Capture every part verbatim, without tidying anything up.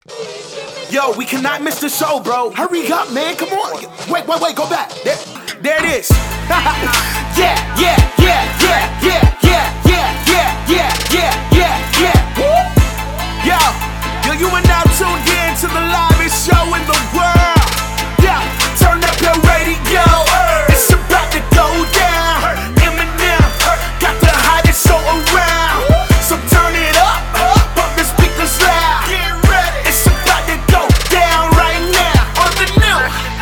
Yo, we cannot miss the show, bro. Hurry up, man. Come on. Wait, wait, wait. Go back. There, there it is. yeah, yeah, yeah, yeah, yeah, yeah, yeah, yeah, yeah, yeah, yeah, yeah. Woo! Yo, yo, you are now tuned in to the livest show in the world. Yeah, turn up your radio. It's about to go down. Eminem got the hottest show around. So turn it up, pump the speakers loud. Get ready. It's about to go down right now on the new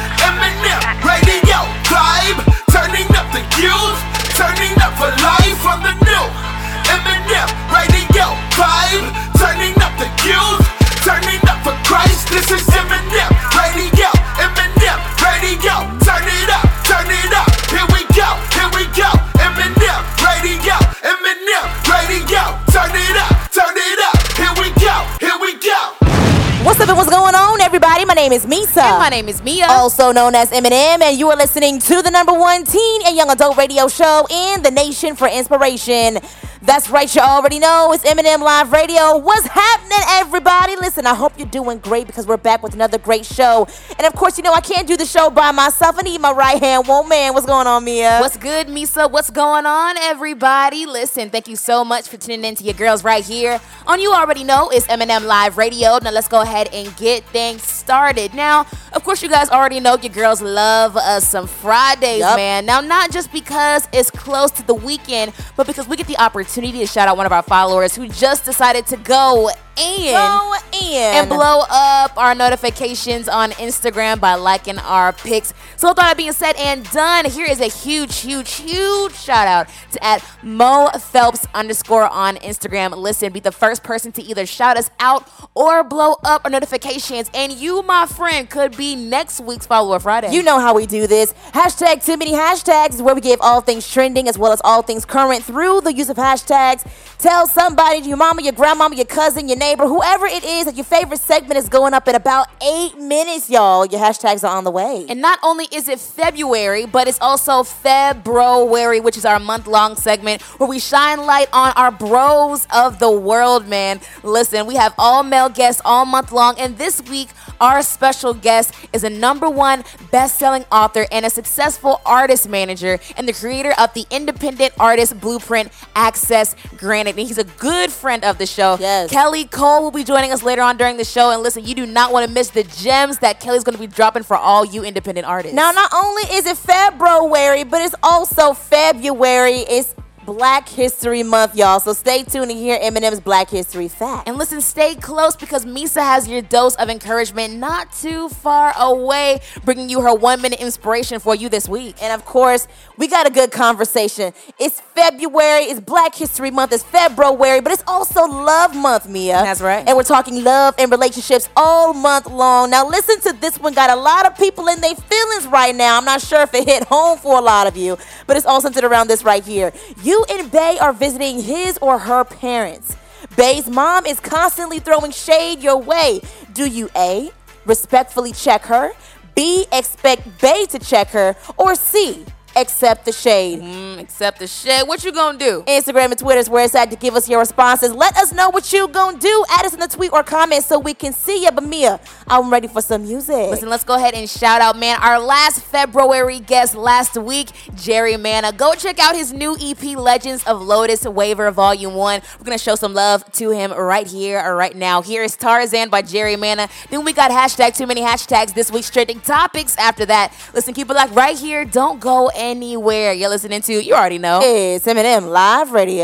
Eminem radio vibe. Turning up the youth, turning up for life on the new Eminem radio vibe. Turning up the youth, turning up for Christ. This is Eminem radio, Eminem radio. Turn it up, turn it up. Here we go, here we go. Eminem radio, Eminem radio. Turn it up, turn it up. Here we go, here we go. What's up and what's going on, everybody? My name is Misa. And my name is Mia. Also known as Eminem, and you are listening to the number one teen and young adult radio show in the nation for inspiration. That's right, you already know it's Eminem Live Radio. What's happening, everybody? Listen, I hope you're doing great because we're back with another great show. And of course, you know, I can't do the show by myself. I need my right hand woman. What's going on, Mia? What's good, Misa? What's going on, everybody? Listen, thank you so much for tuning in to your girls right here on You Already Know it's Eminem Live Radio. Now let's go ahead and get things started. Now, of course, you guys already know your girls love us some Fridays, yep. man. Now, not just because it's close to the weekend, but because we get the opportunity to shout out one of our followers who just decided to go in, go in and blow up our notifications on Instagram by liking our pics. So with all that being said and done, here is a huge, huge, huge shout out to at Mo Phelps underscore on Instagram. Listen, be the first person to either shout us out or blow up our notifications, and you, my friend, could be next week's Follower Friday. You know how we do this. Hashtag too many hashtags is where we give all things trending as well as all things current through the use of hashtags. Tell somebody, your mama, your grandmama, your cousin, your neighbor, whoever it is, that your favorite segment is going up in about eight minutes, y'all. Your hashtags are on the way. And not only is it February, but it's also February, which is our month-long segment where we shine light on our bros of the world, man. Listen, we have all male guests all month long, and this week, our special guest is a number one best-selling author and a successful artist manager and the creator of the independent artist blueprint, Access Granted. And he's a good friend of the show. Yes. Kelly Cole will be joining us later on during the show. And listen, you do not want to miss the gems that Kelly's going to be dropping for all you independent artists. Now, not only is it February, but it's also February. It's Black History Month, y'all. So stay tuned to hear Eminem's Black History Fact. And listen, stay close because Misa has your dose of encouragement not too far away, bringing you her one-minute inspiration for you this week. And of course, we got a good conversation. It's February, it's Black History Month, it's February, but it's also Love Month, Mia. That's right. And we're talking love and relationships all month long. Now listen to this one. Got a lot of people in their feelings right now. I'm not sure if it hit home for a lot of you, but it's all centered around this right here. You and Bay are visiting his or her parents. Bay's mom is constantly throwing shade your way. Do you A, respectfully check her, B, expect Bay to check her, or C, accept the shade? Mm, accept the shade. What you gonna do? Instagram and Twitter is where it's at to give us your responses. Let us know what you gonna do. Add us in the tweet or comment so we can see ya. But Mia, I'm ready for some music. Listen, let's go ahead and shout out, man, our last February guest last week, Jerry Mana. Go check out his new E P, Legends of Lotus Waiver Volume one. We're gonna show some love to him right here or right now. Here is Tarzan by Jerry Mana. Then we got hashtag too many hashtags this week's trending topics after that. Listen, keep it locked right here. Don't go anywhere. You're listening to, you already know, it's Eminem Live Radio.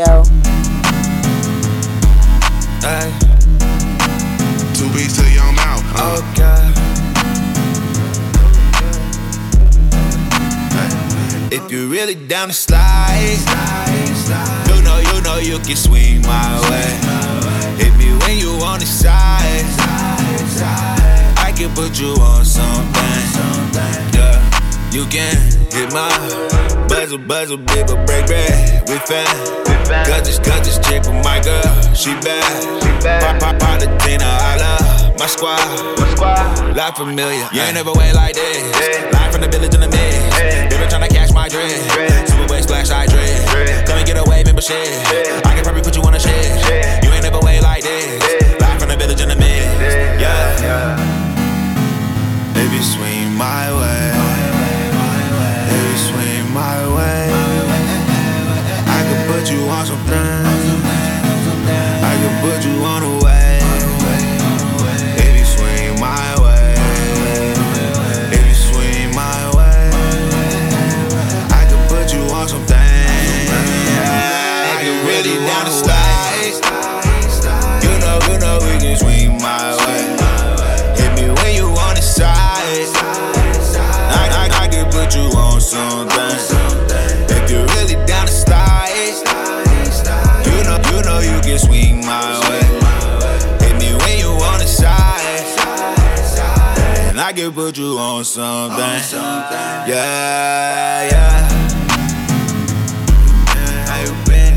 Ay. Two beats to your mouth. Oh God. If you really down to slide, you know, you know you can swing my way. Hit me when you on the side. I can put you on something. Yeah. You can hit my buzzer, buzzer, baby, break bread. We fan. Got this, got this chick with my girl, she bad. Pop, pop, pop, Latina, I love my squad. Lot familiar, you ain't never went like this. Live from the village in the mix. They been tryna catch my dread. Super wave splash, I dread. Come and get away, membership. I can probably put you on a shit. You ain't never went like this. Live from the village in the mix. Yeah. you swing my way, if you swing my way, I could put you on something, I could put you on a way, if you swing my way, if you swing my way, I could put you on something, I could really down the slide, you know, you know we can swing my way, hit me when you on the side, I, I, I can put you on something, if you really down the slide, you know, you know you can swing my way, hit me when you on the side, and I can put you on something, yeah, yeah. How you been?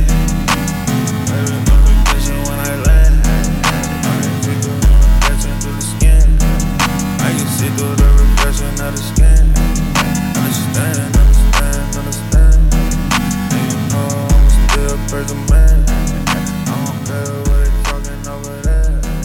When I land, I can see through the reflection through the skin. I can see through the reflection of the skin. Understand, understand, understand. And you know I'm still a person, man. I don't care what they talking over there.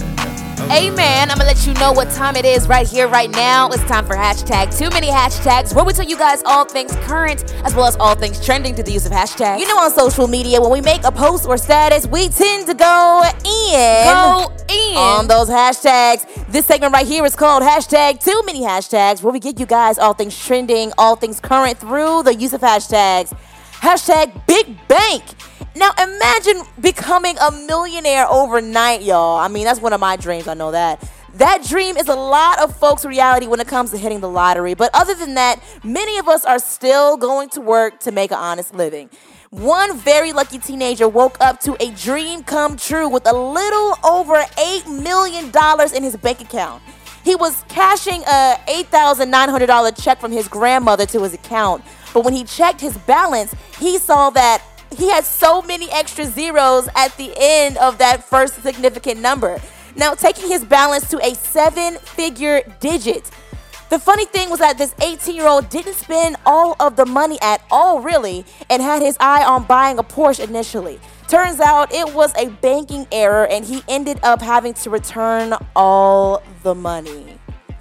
Amen. I'm gonna let you know what time it is right here, right now. It's time for hashtag Too Many Hashtags, where we tell you guys all things current as well as all things trending through the use of hashtags. You know, on social media, when we make a post or status, we tend to go in. Go in. On those hashtags. This segment right here is called hashtag Too Many Hashtags, where we get you guys all things trending, all things current through the use of hashtags. Hashtag Big Bank. Now, imagine becoming a millionaire overnight, y'all. I mean, that's one of my dreams. I know that. That dream is a lot of folks' reality when it comes to hitting the lottery. But other than that, many of us are still going to work to make an honest living. One very lucky teenager woke up to a dream come true with a little over eight million dollars in his bank account. He was cashing a eight thousand nine hundred dollars check from his grandmother to his account. But when he checked his balance, he saw that he had so many extra zeros at the end of that first significant number. Now, taking his balance to a seven-figure digit. The funny thing was that this eighteen-year-old didn't spend all of the money at all, really, and had his eye on buying a Porsche initially. Turns out it was a banking error, and he ended up having to return all the money.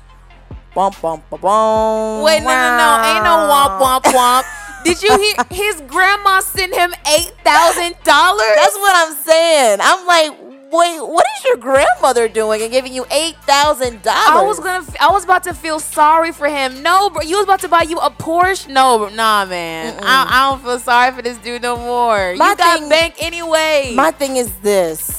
Womp, womp, womp, womp. Wait, no, no, no. Ain't no womp, womp, womp. Did you hear his grandma send him eight thousand dollars? That's what I'm saying. I'm like, wait, what is your grandmother doing and giving you eight thousand dollars? I was gonna. I was about to feel sorry for him. No, bro, you was about to buy you a Porsche. No, bro, nah, man. I, I don't feel sorry for this dude no more. My you got thing- bank anyway. My thing is this.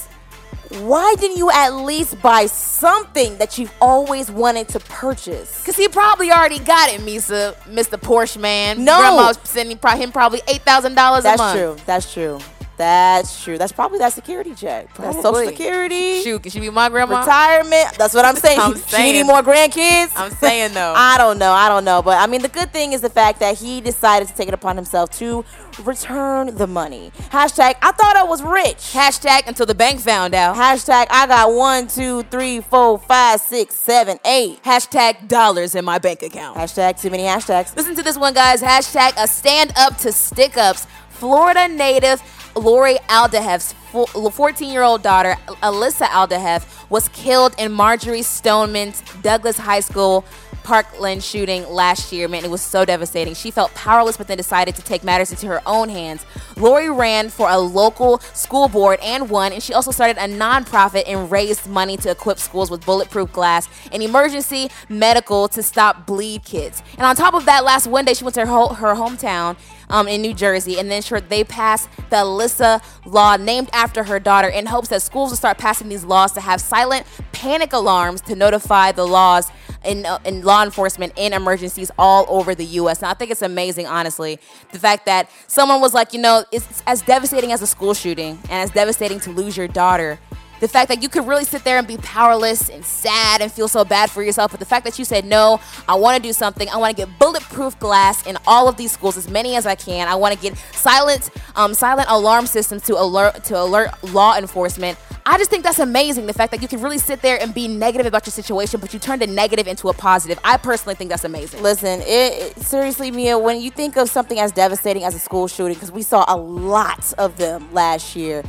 Why didn't you at least buy something that you've always wanted to purchase? Cause he probably already got it, Misa, Mister Porsche man. No. Grandma was sending pro- him probably eight thousand dollars a That's month. true. That's true. That's true. That's probably that security check. That's Social Probably. Security. Shoot, can she be my grandma? Retirement. That's what I'm saying. I'm She saying. need more grandkids. I'm saying though. I don't know. I don't know. But I mean, the good thing is the fact that he decided to take it upon himself to return the money. Hashtag, I thought I was rich. Hashtag until the bank found out. Hashtag, I got one, two, three, four, five, six, seven, eight. Hashtag dollars in my bank account. Hashtag, too many hashtags. Listen to this one, guys. Hashtag a stand up to stick ups. Florida native Lori Aldahef's fourteen-year-old daughter, Alyssa Aldahef, was killed in Marjorie Stoneman's Douglas High School Parkland shooting last year. Man, it was so devastating. She felt powerless, but then decided to take matters into her own hands. Lori ran for a local school board and won, and she also started a nonprofit and raised money to equip schools with bulletproof glass and emergency medical to stop bleed kids. And on top of that, last Wednesday, she went to her, ho- her hometown um, in New Jersey, and then sure, they passed the Alyssa law named after her daughter in hopes that schools will start passing these laws to have silent panic alarms to notify the laws in, uh, in law enforcement in emergencies all over the U S. And I think it's amazing, honestly, the fact that someone was like, you know, it's as devastating as a school shooting and as devastating to lose your daughter. The fact that you could really sit there and be powerless and sad and feel so bad for yourself, but the fact that you said, no, I want to do something. I want to get bulletproof glass in all of these schools, as many as I can. I want to get silent, um, silent alarm systems to alert to alert law enforcement. I just think that's amazing. The fact that you can really sit there and be negative about your situation, but you turn the negative into a positive. I personally think that's amazing. Listen, it, it seriously, Mia, when you think of something as devastating as a school shooting, because we saw a lot of them last year,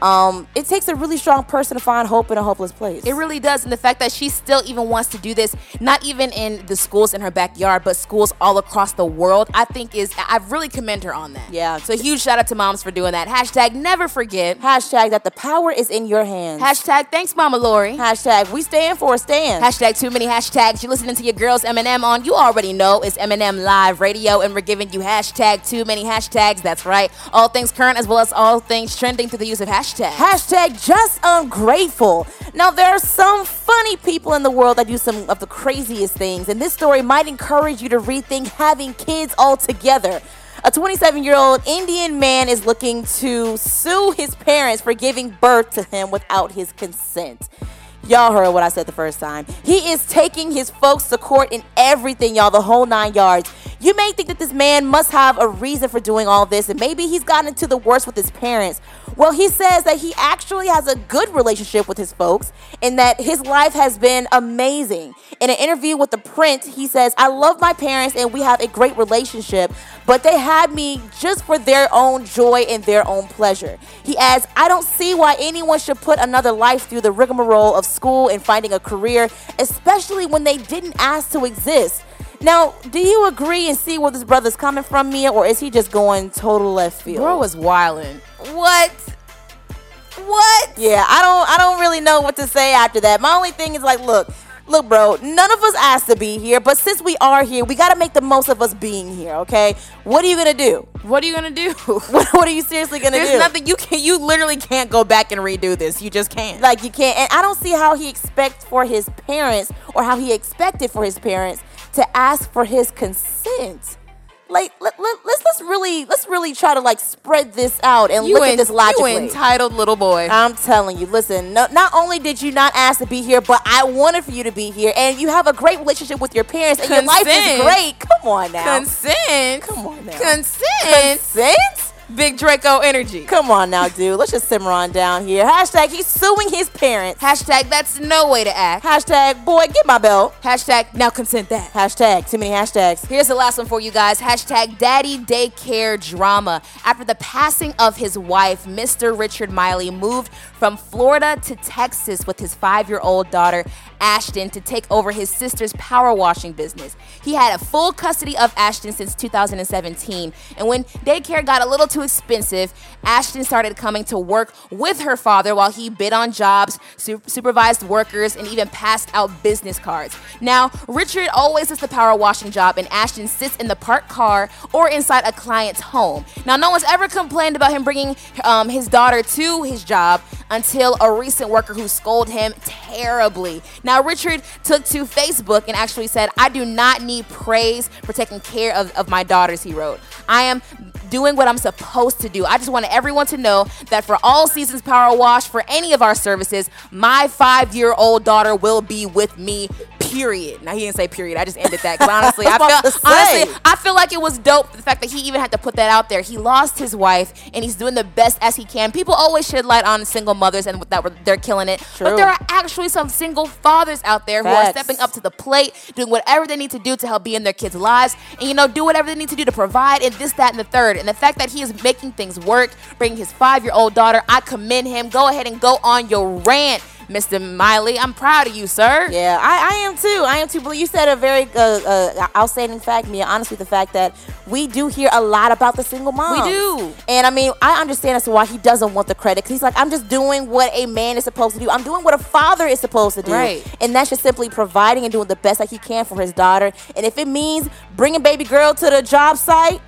Um, it takes a really strong person to find hope in a hopeless place. It really does. And the fact that she still even wants to do this, not even in the schools in her backyard, but schools all across the world, I think is, I really commend her on that. Yeah. So huge shout out to moms for doing that. Hashtag never forget. Hashtag that the power is in your hands. Hashtag thanks, Mama Lori. Hashtag we stand for a stand. Hashtag too many hashtags. You're listening to your girls Eminem on, you already know, it's Eminem Live Radio, and we're giving you hashtag too many hashtags. That's right. All things current as well as all things trending through the use of hashtags. Hashtag just ungrateful. Now, there are some funny people in the world that do some of the craziest things, and this story might encourage you to rethink having kids altogether. A twenty-seven-year-old Indian man is looking to sue his parents for giving birth to him without his consent. Y'all heard what I said the first time. He is taking his folks to court and everything, y'all, the whole nine yards. You may think that this man must have a reason for doing all this, and maybe he's gotten into the worst with his parents. Well, he says that he actually has a good relationship with his folks and that his life has been amazing. In an interview with The Print, he says, I love my parents and we have a great relationship, but they had me just for their own joy and their own pleasure. He adds, I don't see why anyone should put another life through the rigmarole of school and finding a career, especially when they didn't ask to exist. Now, do you agree and see where this brother's coming from, Mia, or is he just going total left field? Bro is wildin'. What? What? Yeah, I don't I don't really know what to say after that. My only thing is like, look, look, bro, none of us asked to be here, but since we are here, we got to make the most of us being here, okay? What are you going to do? What are you going to do? What, what are you seriously going to do? There's nothing you can, you literally can't go back and redo this. You just can't. Like, you can't. And I don't see how he expects for his parents or how he expected for his parents to ask for his consent. Like, let, let, let's let's really let's really try to like spread this out and you look en- at this logically. You entitled little boy. I'm telling you, listen. No, not only did you not ask to be here, but I wanted for you to be here, and you have a great relationship with your parents, and Consent. your life is great. Come on now. Consent. Come on now. Consent. Consent. Big Draco energy. Come on now, dude. Let's just simmer on down here. Hashtag he's suing his parents. Hashtag that's no way to act. Hashtag boy, get my belt. Hashtag now consent that. Hashtag too many hashtags. Here's the last one for you guys. Hashtag daddy daycare drama. After the passing of his wife, Mister Richard Miley moved from Florida to Texas with his five-year-old daughter, Ashton, to take over his sister's power washing business. He had a full custody of Ashton since two thousand seventeen, and when daycare got a little too expensive, Ashton started coming to work with her father while he bid on jobs, su- supervised workers, and even passed out business cards. Now, Richard always does the power washing job, and Ashton sits in the parked car or inside a client's home. Now, no one's ever complained about him bringing um, his daughter to his job until a recent worker who scolded him terribly. Now, Richard took to Facebook and actually said, I do not need praise for taking care of, of my daughters, he wrote. I am doing what I'm supposed to do. I just want everyone to know that for all seasons power wash, for any of our services, my five-year-old daughter will be with me, period. Now, he didn't say period. I just ended that because honestly, I feel, honestly, I feel like it was dope, the fact that he even had to put that out there. He lost his wife, and he's doing the best as he can. People always shed light on single mothers and that were, they're killing it. True. But there are actually some single fathers out there Facts. who are stepping up to the plate, doing whatever they need to do to help be in their kids' lives, and, you know, do whatever they need to do to provide, and this, that, and the third. And the fact that he is making things work, bringing his five-year-old daughter, I commend him. Go ahead and go on your rant, Mister Miley. I'm proud of you, sir. Yeah, I, I am too. I am too. But you said a very uh, uh, outstanding fact, Mia. Honestly, the fact that we do hear a lot about the single mom. We do. And I mean, I understand as to why he doesn't want the credit. Because he's like, I'm just doing what a man is supposed to do. I'm doing what a father is supposed to do. Right. And that's just simply providing and doing the best that he can for his daughter. And if it means bringing baby girl to the job site,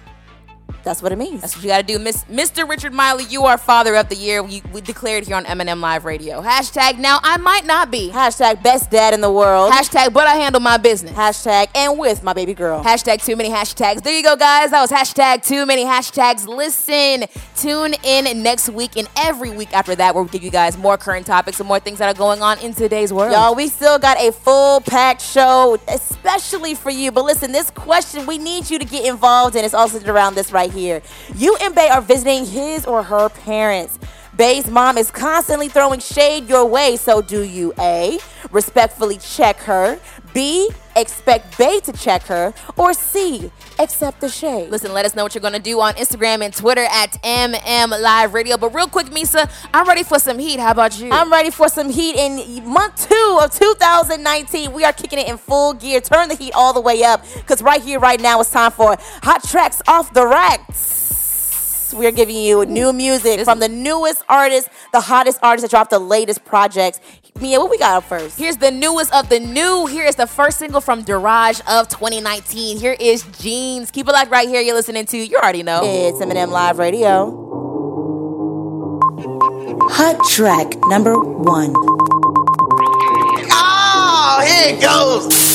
that's what it means. That's what you got to do. Miss, Mister Richard Miley, you are Father of the Year. We, we declared here on Eminem Live Radio. Hashtag now I might not be. Hashtag best dad in the world. Hashtag but I handle my business. Hashtag and with my baby girl. Hashtag too many hashtags. There you go, guys. That was hashtag too many hashtags. Listen, tune in next week and every week after that, where we give you guys more current topics and more things that are going on in today's world. Y'all, we still got a full packed show, especially for you. But listen, this question, we need you to get involved in. It's also around this right here. You and Bay are visiting his or her parents. Bay's mom is constantly throwing shade your way. So do you A, respectfully check her. B, expect Bay to check her. Or C, accept the shade. Listen, let us know what you're going to do on Instagram and Twitter at M M Live Radio. But real quick, Misa, I'm ready for some heat. How about you? I'm ready for some heat in month two of two thousand nineteen. We are kicking it in full gear. Turn the heat all the way up, because right here, right now, it's time for Hot Tracks Off the Racks. We are giving you new music from the newest artists, the hottest artists that dropped the latest projects. Mia, what we got up first? Here's the newest of the new. Here is the first single from Durage of twenty nineteen. Here is Jeans. Keep it locked right here. You're listening to, you already know. It's M M Live Radio. Hot track number one. Oh, here it goes.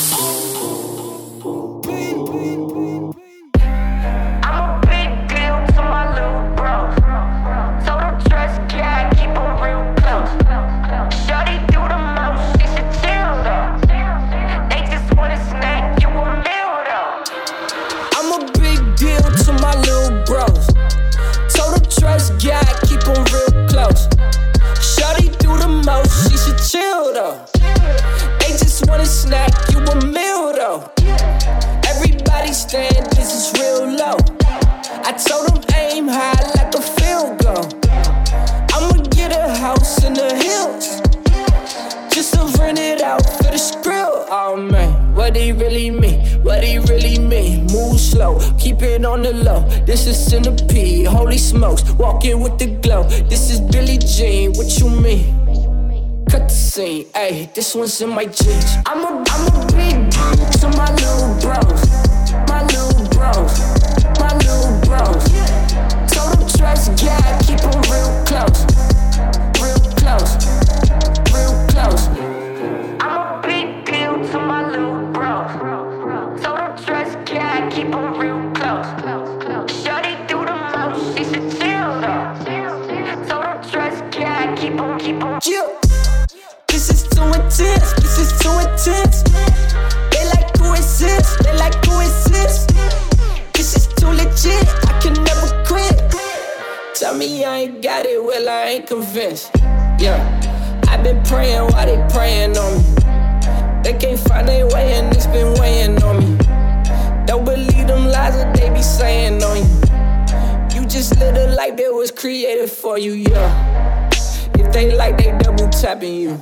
Chill though. They just wanna snack you a meal though. Everybody stand, this is real low. I told them aim high like a field goal. I'ma get a house in the hills, just to rent it out for the skrill. Oh man, what he really mean? What he really mean? Move slow, keep it on the low. This is Centipede, holy smokes, walking with the glow. This is Billie Jean, what you mean? Cut the scene, ayy, this one's in my jeans. I'm a, I'm a big dude to my little bros, my little bros, my little bros. Told them trust God, keep them real close, real close, real close. I'm a big deal to my little bros. Told them trust God, keep them real close. Shorty do the most, she should chill though. Told them trust God, keep them, keep them chill. This is too intense, this is too intense. They like who is this, they like who is this. This is too legit, I can never quit. Tell me I ain't got it, well I ain't convinced. Yeah, I've been praying while they praying on me. They can't find their way and it's been weighing on me. Don't believe them lies that they be saying on you. You just live a life that was created for you, yeah. If they like, they double tapping you.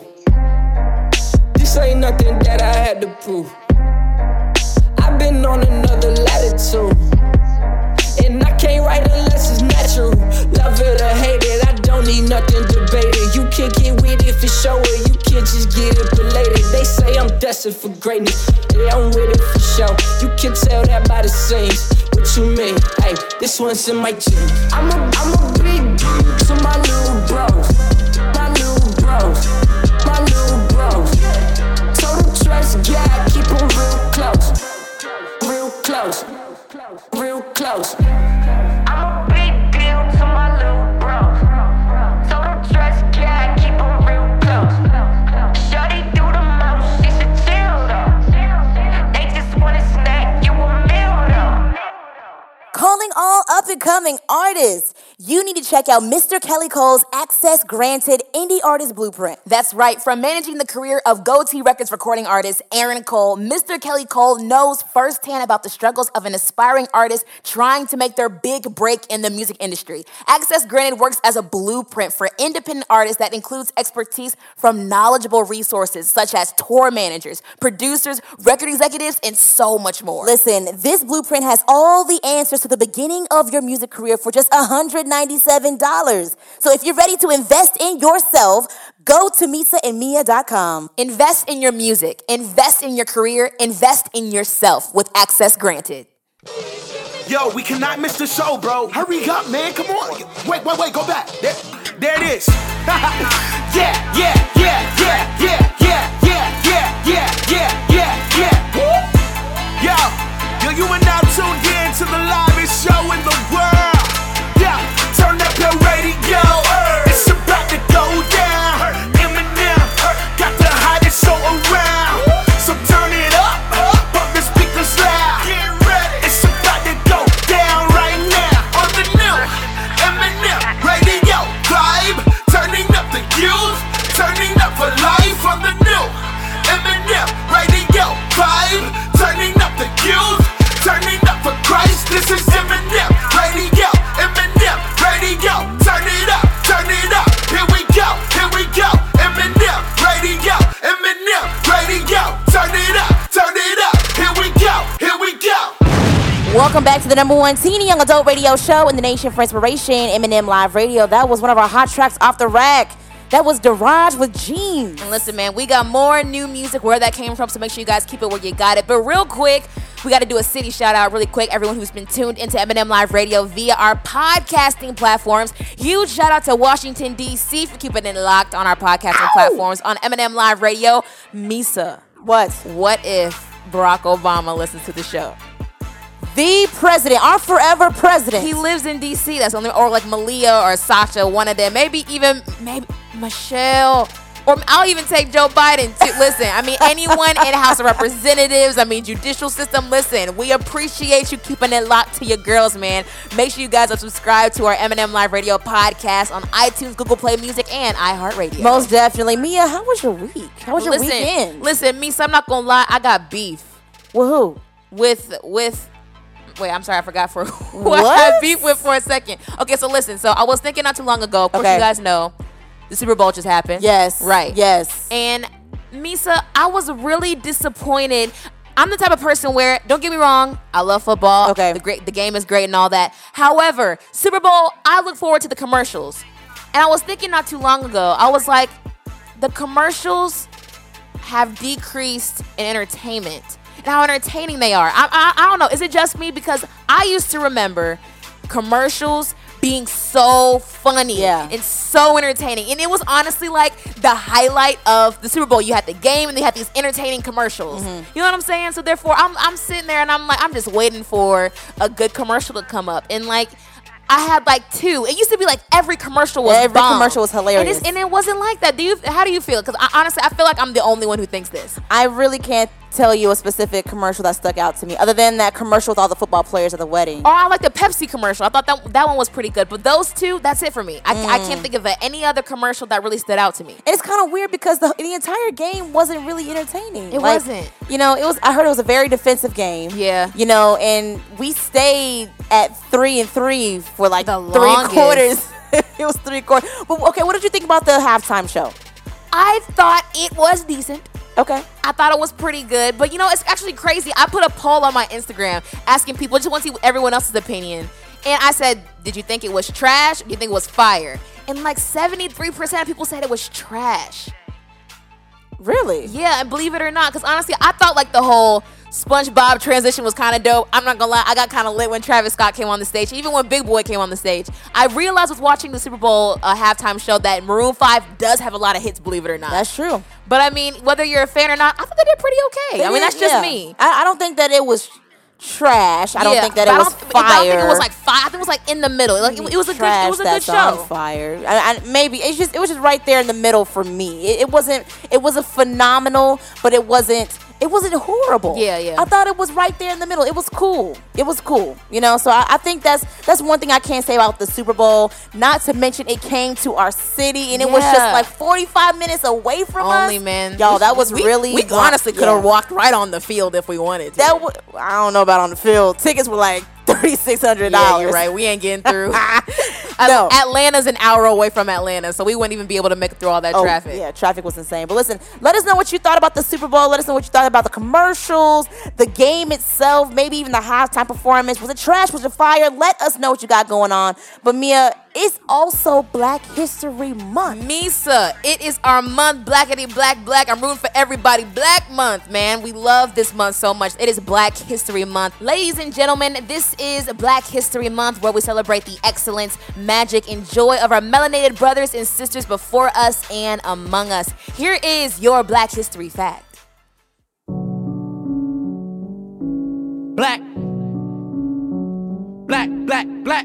This ain't nothing that I had to prove. I've been on another latitude, and I can't write unless it's natural. Love it or hate it, I don't need nothing debated. You can't get with it for sure, you can't just get it belated. They say I'm destined for greatness, yeah, I'm with it for sure. You can tell that by the scenes. What you mean? Hey, this one's in my jeans. I'm a, I'm a big dude to my little bros, my little bros, my little bros. Told them trust God, keep them real close, real close, real close. I'm a big deal to my little bros. Told them trust God, keep them real close. Shorty do the most, she should chill though. They just wanna snack you a meal though. Calling all up-and-coming artists. You need to check out Mister Kelly Cole's Access Granted Indie Artist Blueprint. That's right. From managing the career of Go-T Records recording artist Aaron Cole, Mister Kelly Cole knows firsthand about the struggles of an aspiring artist trying to make their big break in the music industry. Access Granted works as a blueprint for independent artists that includes expertise from knowledgeable resources such as tour managers, producers, record executives, and so much more. Listen, this blueprint has all the answers to the beginning of your music career for just one hundred ninety-seven dollars. So if you're ready to invest in yourself, go to Misa and Mia dot com. Invest in your music, invest in your career, invest in yourself with Access Granted. Yo, we cannot miss the show, bro. Hurry up, man. Come on. Wait, wait, wait. Go back. There, there it is. yeah, yeah, yeah, yeah, yeah, yeah, yeah, yeah, yeah, yeah, yeah, yeah. Woo. Yo, yo, you are now tuned in to the livest show in the world. Yeah, turn up your radio. It's about to go down. Eminem got the hottest show around. So turn it up, pump the speakers loud. Get ready. It's about to go down right now on the new Eminem radio vibe. Turning up the youth, turning up for life on the new Welcome back to the number one teeny young adult radio show in the nation for inspiration, Eminem Live Radio. That was one of our hot tracks off the rack. That was Daraj with Jeans. And listen, man, we got more new music where that came from, so make sure you guys keep it where you got it. But real quick, we got to do a city shout out really quick. Everyone who's been tuned into Eminem Live Radio via our podcasting platforms. Huge shout out to Washington, D C for keeping it locked on our podcasting Ow! platforms on Eminem Live Radio. Misa, what? What if Barack Obama listens to the show? The president, our forever president. He lives in D C. That's only, or like Malia or Sasha, one of them. Maybe even maybe Michelle. Or I'll even take Joe Biden too. Listen, I mean, anyone in House of Representatives, I mean, judicial system, listen, we appreciate you keeping it locked to your girls, man. Make sure you guys are subscribed to our Eminem Live Radio podcast on iTunes, Google Play Music, and iHeartRadio. Most definitely. Mia, how was your week? How was your listen, weekend? Listen, Misa, I'm not going to lie. I got beef. With who? With, with, wait, I'm sorry, I forgot for who what? I had beef with for a second. Okay, so listen, so I was thinking not too long ago, of course okay. you guys know, the Super Bowl just happened. Yes. Right. Yes. And Misa, I was really disappointed. I'm the type of person where, don't get me wrong, I love football. Okay. The great, the game is great and all that. However, Super Bowl, I look forward to the commercials. And I was thinking not too long ago, I was like, the commercials have decreased in entertainment and how entertaining they are. I, I, I don't know. Is it just me? Because I used to remember commercials being so funny yeah. and so entertaining. And it was honestly like the highlight of the Super Bowl. You had the game and they had these entertaining commercials. Mm-hmm. You know what I'm saying? So therefore, I'm I'm sitting there and I'm like, I'm just waiting for a good commercial to come up. And like, I had like two. It used to be like every commercial was Every bomb. commercial was hilarious. And, and it wasn't like that. Do you? How do you feel? Because honestly, I feel like I'm the only one who thinks this. I really can't tell you a specific commercial that stuck out to me, other than that commercial with all the football players at the wedding. Oh, I like the Pepsi commercial. I thought that that one was pretty good. But those two, that's it for me. I, mm. I can't think of any other commercial that really stood out to me. And it's kind of weird because the, the entire game wasn't really entertaining. It like, wasn't. You know, it was. I heard it was a very defensive game. Yeah. You know, and we stayed at three and three for like the three longest. quarters. It was three quarters. But okay, what did you think about the halftime show? I thought it was decent. Okay. I thought it was pretty good. But, you know, it's actually crazy. I put a poll on my Instagram asking people, just want to see everyone else's opinion. And I said, did you think it was trash? Or do you think it was fire? And like seventy-three percent of people said it was trash. Really? Yeah, and believe it or not, because honestly, I thought like the whole SpongeBob transition was kind of dope. I'm not gonna lie, I got kind of lit when Travis Scott came on the stage, even when Big Boy came on the stage. I realized with watching the Super Bowl uh, halftime show that Maroon five does have a lot of hits, believe it or not. That's true. But I mean, whether you're a fan or not, I thought they did pretty okay. They I mean, did, that's just yeah. me. I, I don't think that it was trash. I don't Yeah, think that but it I was don't- fire. I don't think it was like five. I think it was like in the middle. Like it, it was a good. It was a good Trash that's show. on fire. I, I, maybe it's just it was just right there in the middle for me. It, it wasn't. It wasn't phenomenal, but it wasn't. It wasn't horrible. Yeah, yeah. I thought it was right there in the middle. It was cool. It was cool. You know, so I, I think that's that's one thing I can't say about the Super Bowl. Not to mention it came to our city and it was just Yeah. like forty-five minutes away from us. Only man, Y'all, that was we, really. We honestly could have yeah. walked right on the field if we wanted to. That w- I don't know about on the field. Tickets were like thirty-six hundred dollars. Yeah, you're right. We ain't getting through. No. Atlanta's an hour away from Atlanta, so we wouldn't even be able to make it through all that Oh, traffic. yeah, traffic was insane. But listen, let us know what you thought about the Super Bowl. Let us know what you thought about the commercials, the game itself, maybe even the halftime performance. Was it trash? Was it fire? Let us know what you got going on. But Mia, it's also Black History Month. Misa, it is our month, blackity black black. I'm rooting for everybody. Black month, man. We love this month so much. It is Black History Month. Ladies and gentlemen, this is Black History Month where we celebrate the excellence, magic, and joy of our melanated brothers and sisters before us and among us. Here is your Black History fact. Black. Black, black, black.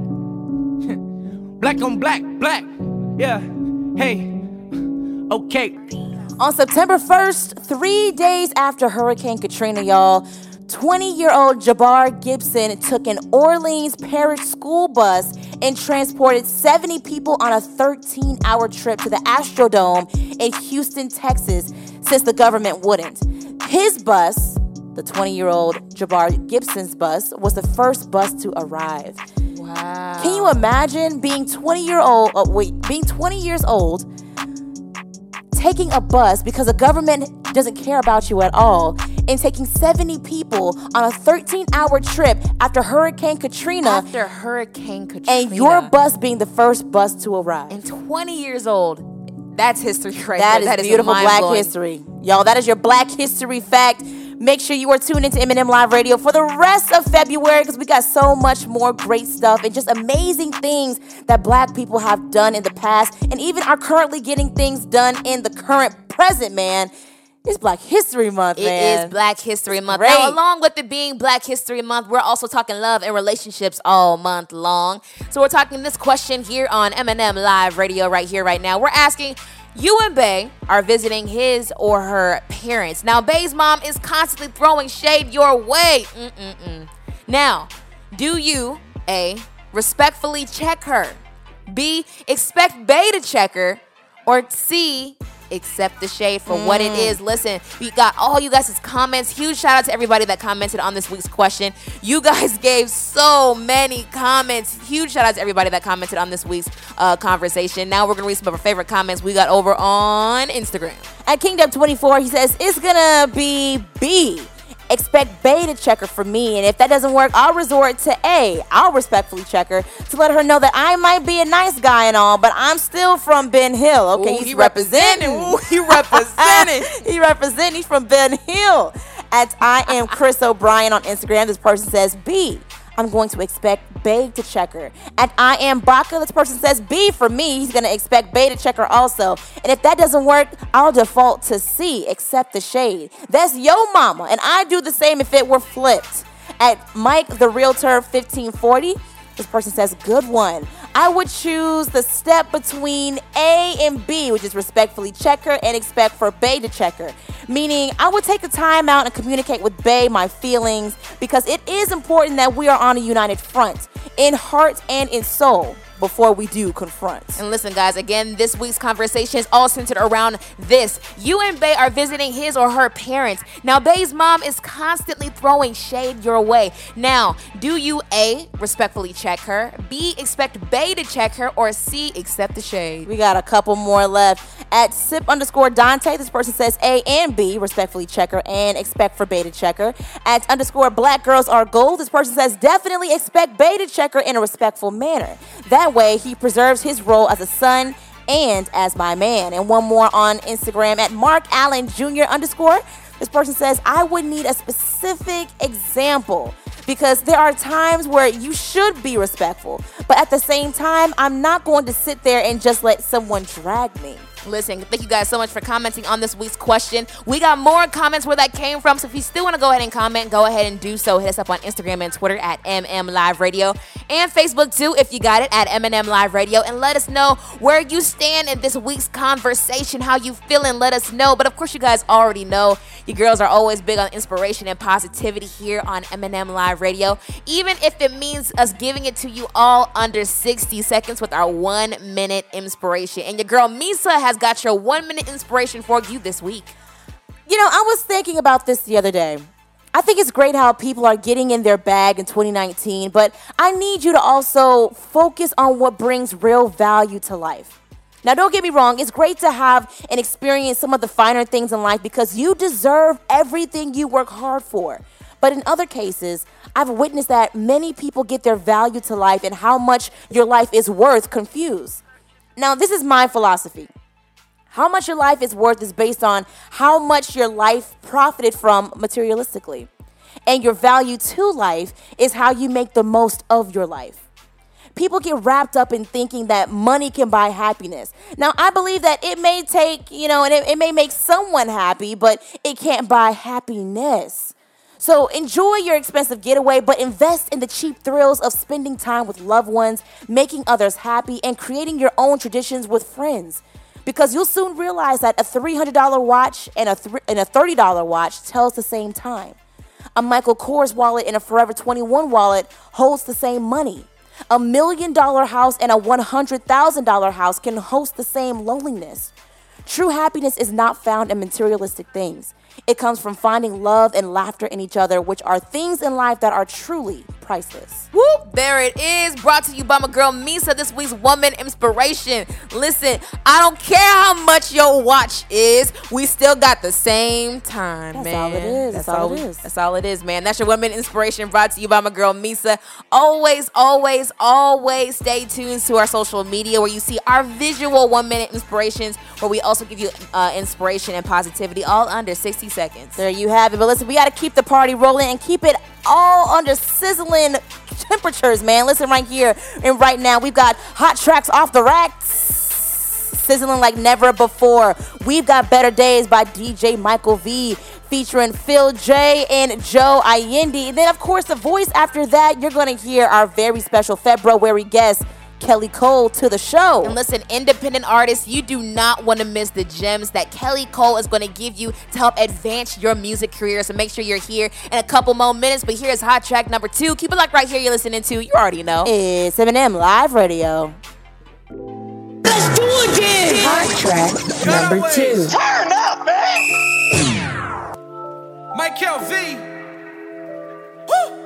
Black on black, black. Yeah. Hey. Okay. On September first, three days after Hurricane Katrina, y'all, twenty-year-old Jabbar Gibson took an Orleans Parish school bus and transported seventy people on a thirteen-hour trip to the Astrodome in Houston, Texas, since the government wouldn't. His bus, the twenty-year-old Jabbar Gibson's bus, was the first bus to arrive. Wow. Can you imagine being twenty year old? Oh, wait, being twenty years old, taking a bus because the government doesn't care about you at all, in taking seventy people on a thirteen-hour trip after Hurricane Katrina. After Hurricane Katrina. And your bus being the first bus to arrive. And twenty years old. That's history right that there. Is that is beautiful Black mind-blowing. history. Y'all, that is your Black history fact. Make sure you are tuned into M and M Live Radio for the rest of February because we got so much more great stuff and just amazing things that Black people have done in the past and even are currently getting things done in the current present, man. It's Black History Month, It man. is Black History Month. Great. Now, along with it being Black History Month, we're also talking love and relationships all month long. So we're talking this question here on M and M Live Radio right here, right now. We're asking, you and Bay are visiting his or her parents. Now, Bay's mom is constantly throwing shade your way. Mm-mm-mm. Now, do you, A, respectfully check her, B, expect Bay to check her, or C, accept the shade for mm. what it is? Listen, we got all you guys' comments. Huge shout out to everybody that commented on this week's question. You guys gave so many comments. Huge shout out to everybody that commented on this week's uh, conversation. Now we're going to read some of our favorite comments we got over on Instagram. At Kingdom twenty-four, he says, it's going to be B. Expect Bay to check her for me, and if that doesn't work, I'll resort to A. I'll respectfully check her to let her know that I might be a nice guy and all, but I'm still from Ben Hill. Okay, Ooh, he's he representing. representing. Ooh, he representing. he representing. He's from Ben Hill. At I am Chris O'Brien on Instagram, this person says B. I'm going to expect Bay to check her. At I am Baka, this person says B for me. He's going to expect Bay to check her also. And if that doesn't work, I'll default to C, accept the shade. That's yo mama. And I do the same if it were flipped. At Mike the Realtor fifteen forty, this person says good one. I would choose the step between A and B, which is respectfully check her and expect for Bay to check her. Meaning, I would take the time out and communicate with Bay my feelings because it is important that we are on a united front, in heart and in soul, before we do confront. And listen, guys, again, this week's conversation is all centered around this. You and Bay are visiting his or her parents. Now, Bay's mom is constantly throwing shade your way. Now, do you A, respectfully check her, B, expect Bay to check her, or C, accept the shade? We got a couple more left. At sip underscore Dante, this person says A and B, respectfully check her and expect for Bay to check her. At underscore Black Girls Are Gold, this person says definitely expect Bay to check her in a respectful manner. That way, he preserves his role as a son and as my man. And one more on Instagram at Mark Allen Junior underscore. This person says, I would need a specific example because there are times where you should be respectful. But at the same time, I'm not going to sit there and just let someone drag me. Listen, thank you guys so much for commenting on this week's question. We got more comments where that came from, so if you still want to go ahead and comment, go ahead and do so. Hit us up on Instagram and Twitter at M M Live Radio, and Facebook too, if you got it, at M and M Live Radio, and let us know where you stand in this week's conversation, how you feeling, let us know. But of course, you guys already know, you girls are always big on inspiration and positivity here on M and M Live Radio, even if it means us giving it to you all under sixty seconds with our one minute inspiration. And your girl Misa has got your one minute inspiration for you this week. You know, I was thinking about this the other day. I think it's great how people are getting in their bag in twenty nineteen, but I need you to also focus on what brings real value to life. Now, don't get me wrong. It's great to have and experience some of the finer things in life because you deserve everything you work hard for. But in other cases, I've witnessed that many people get their value to life and how much your life is worth confused. Now, this is my philosophy. How much your life is worth is based on how much your life profited from materialistically. And your value to life is how you make the most of your life. People get wrapped up in thinking that money can buy happiness. Now, I believe that it may take, you know, and it, it may make someone happy, but it can't buy happiness. So enjoy your expensive getaway, but invest in the cheap thrills of spending time with loved ones, making others happy, and creating your own traditions with friends. Because you'll soon realize that a three hundred dollars watch and a, th- and a thirty dollars watch tells the same time. A Michael Kors wallet and a Forever twenty-one wallet holds the same money. A million dollar house and a one hundred thousand dollars house can host the same loneliness. True happiness is not found in materialistic things. It comes from finding love and laughter in each other, which are things in life that are truly priceless. Whoop, there it is. Brought to you by my girl Misa, this week's Woman Inspiration. Listen, I don't care how much your watch is, we still got the same time, That's man. all it is. That's, all, it is. That's all it is, man. That's your Woman Inspiration brought to you by my girl Misa. Always, always, always stay tuned to our social media where you see our visual one-minute inspirations, where we also give you uh, inspiration and positivity all under sixty seconds. There you have it. But listen, we got to keep the party rolling and keep it all under sizzling temperatures, man. Listen right here and right now, we've got hot tracks off the racks, sizzling like never before. We've got Better Days by D J Michael V, featuring Phil J and Joe Allende. And then, of course, the voice after that, you're going to hear our very special February guest, Kelly Cole, to the show. And listen, independent artists, you do not want to miss the gems that Kelly Cole is going to give you to help advance your music career. So make sure you're here in a couple more minutes. But here's hot track number two. Keep it locked right here. You're listening to, you already know, it's Eminem Live Radio. Let's do it again. Hot track number two. Turn up, man. Michael V. Woo.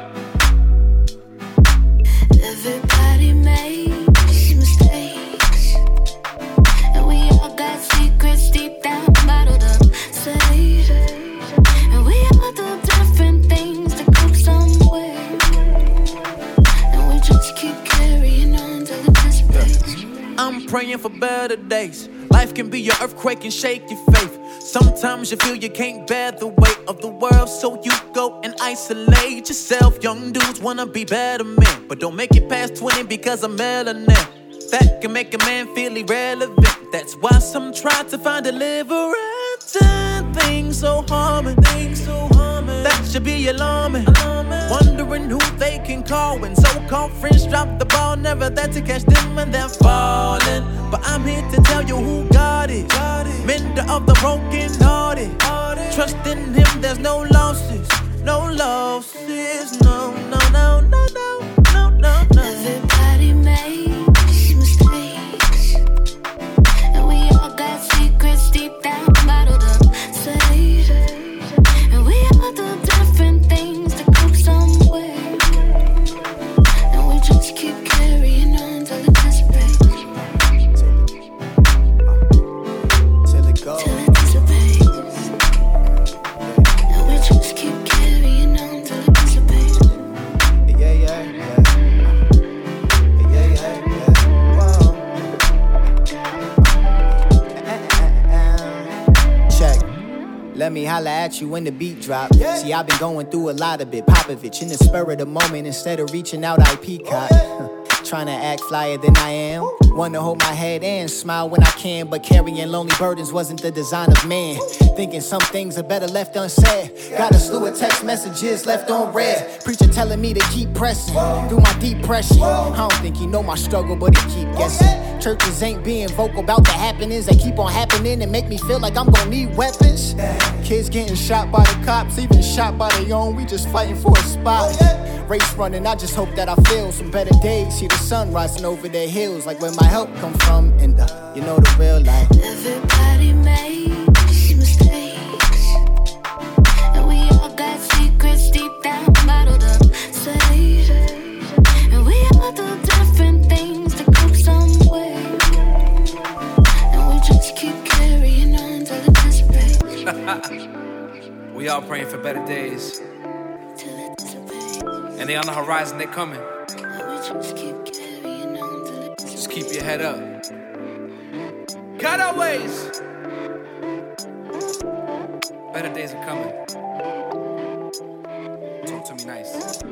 Everybody makes mistakes, and we all got secrets deep down bottled up, safe. And we all do different things to cope somewhere, and we just keep carrying on till it just breaks. I'm praying for better days. Life can be an earthquake and shake your faith. Sometimes you feel you can't bear the weight of the world, so you go and isolate yourself. Young dudes wanna be better men, but don't make it past twenty because of melanin. That can make a man feel irrelevant. That's why some try to find deliverance in things so harming, things so harming. That should be alarming. alarming. Wondering who they can call when so-called friends drop the ball, never there to catch them and they're falling. But I'm here to tell you who God is. God is. Mender of the broken hearted. Trust in Him, there's no losses, no losses, no, no, no, no, no, no, no, no. Everybody makes mistakes, and we all got secrets deep down bottled up, safe. And we all do different things to cope somewhere, and we just keep carrying on till it just breaks. Till it goes. Till it dissipates. And we just keep carrying on till it dissipates. Yeah, yeah, yeah. Yeah, yeah, yeah. Whoa. Check. Let me holla at you when the beat drop. See, I've been going through a lot of it. Popovich in the spur of the moment. Instead of reaching out, I peacock. Trying to act flyer than I am. Wanna hold my head and smile when I can, but carrying lonely burdens wasn't the design of man. Thinking some things are better left unsaid. Got a slew of text messages left on red. Preacher telling me to keep pressing through my depression. I don't think he know my struggle, but he keep guessing. Churches ain't being vocal about the happenings that keep on happening and make me feel like I'm gonna need weapons. Kids getting shot by the cops, even shot by their own. We just fighting for a spot. Race running, I just hope that I feel some better days. See the sun rising over the hills, like where my help come from. And uh, you know the real life. Everybody makes mistakes, and we all got secrets deep down bottled up, safe. And we all do different things to cope somewhere, and we just keep carrying on till it dissipates. We all praying for better days, Till it dissipates. and they on the horizon, they coming. And we just keep carrying on till it Just keep your head up. Cut our ways. Better days are coming. Talk to me nice.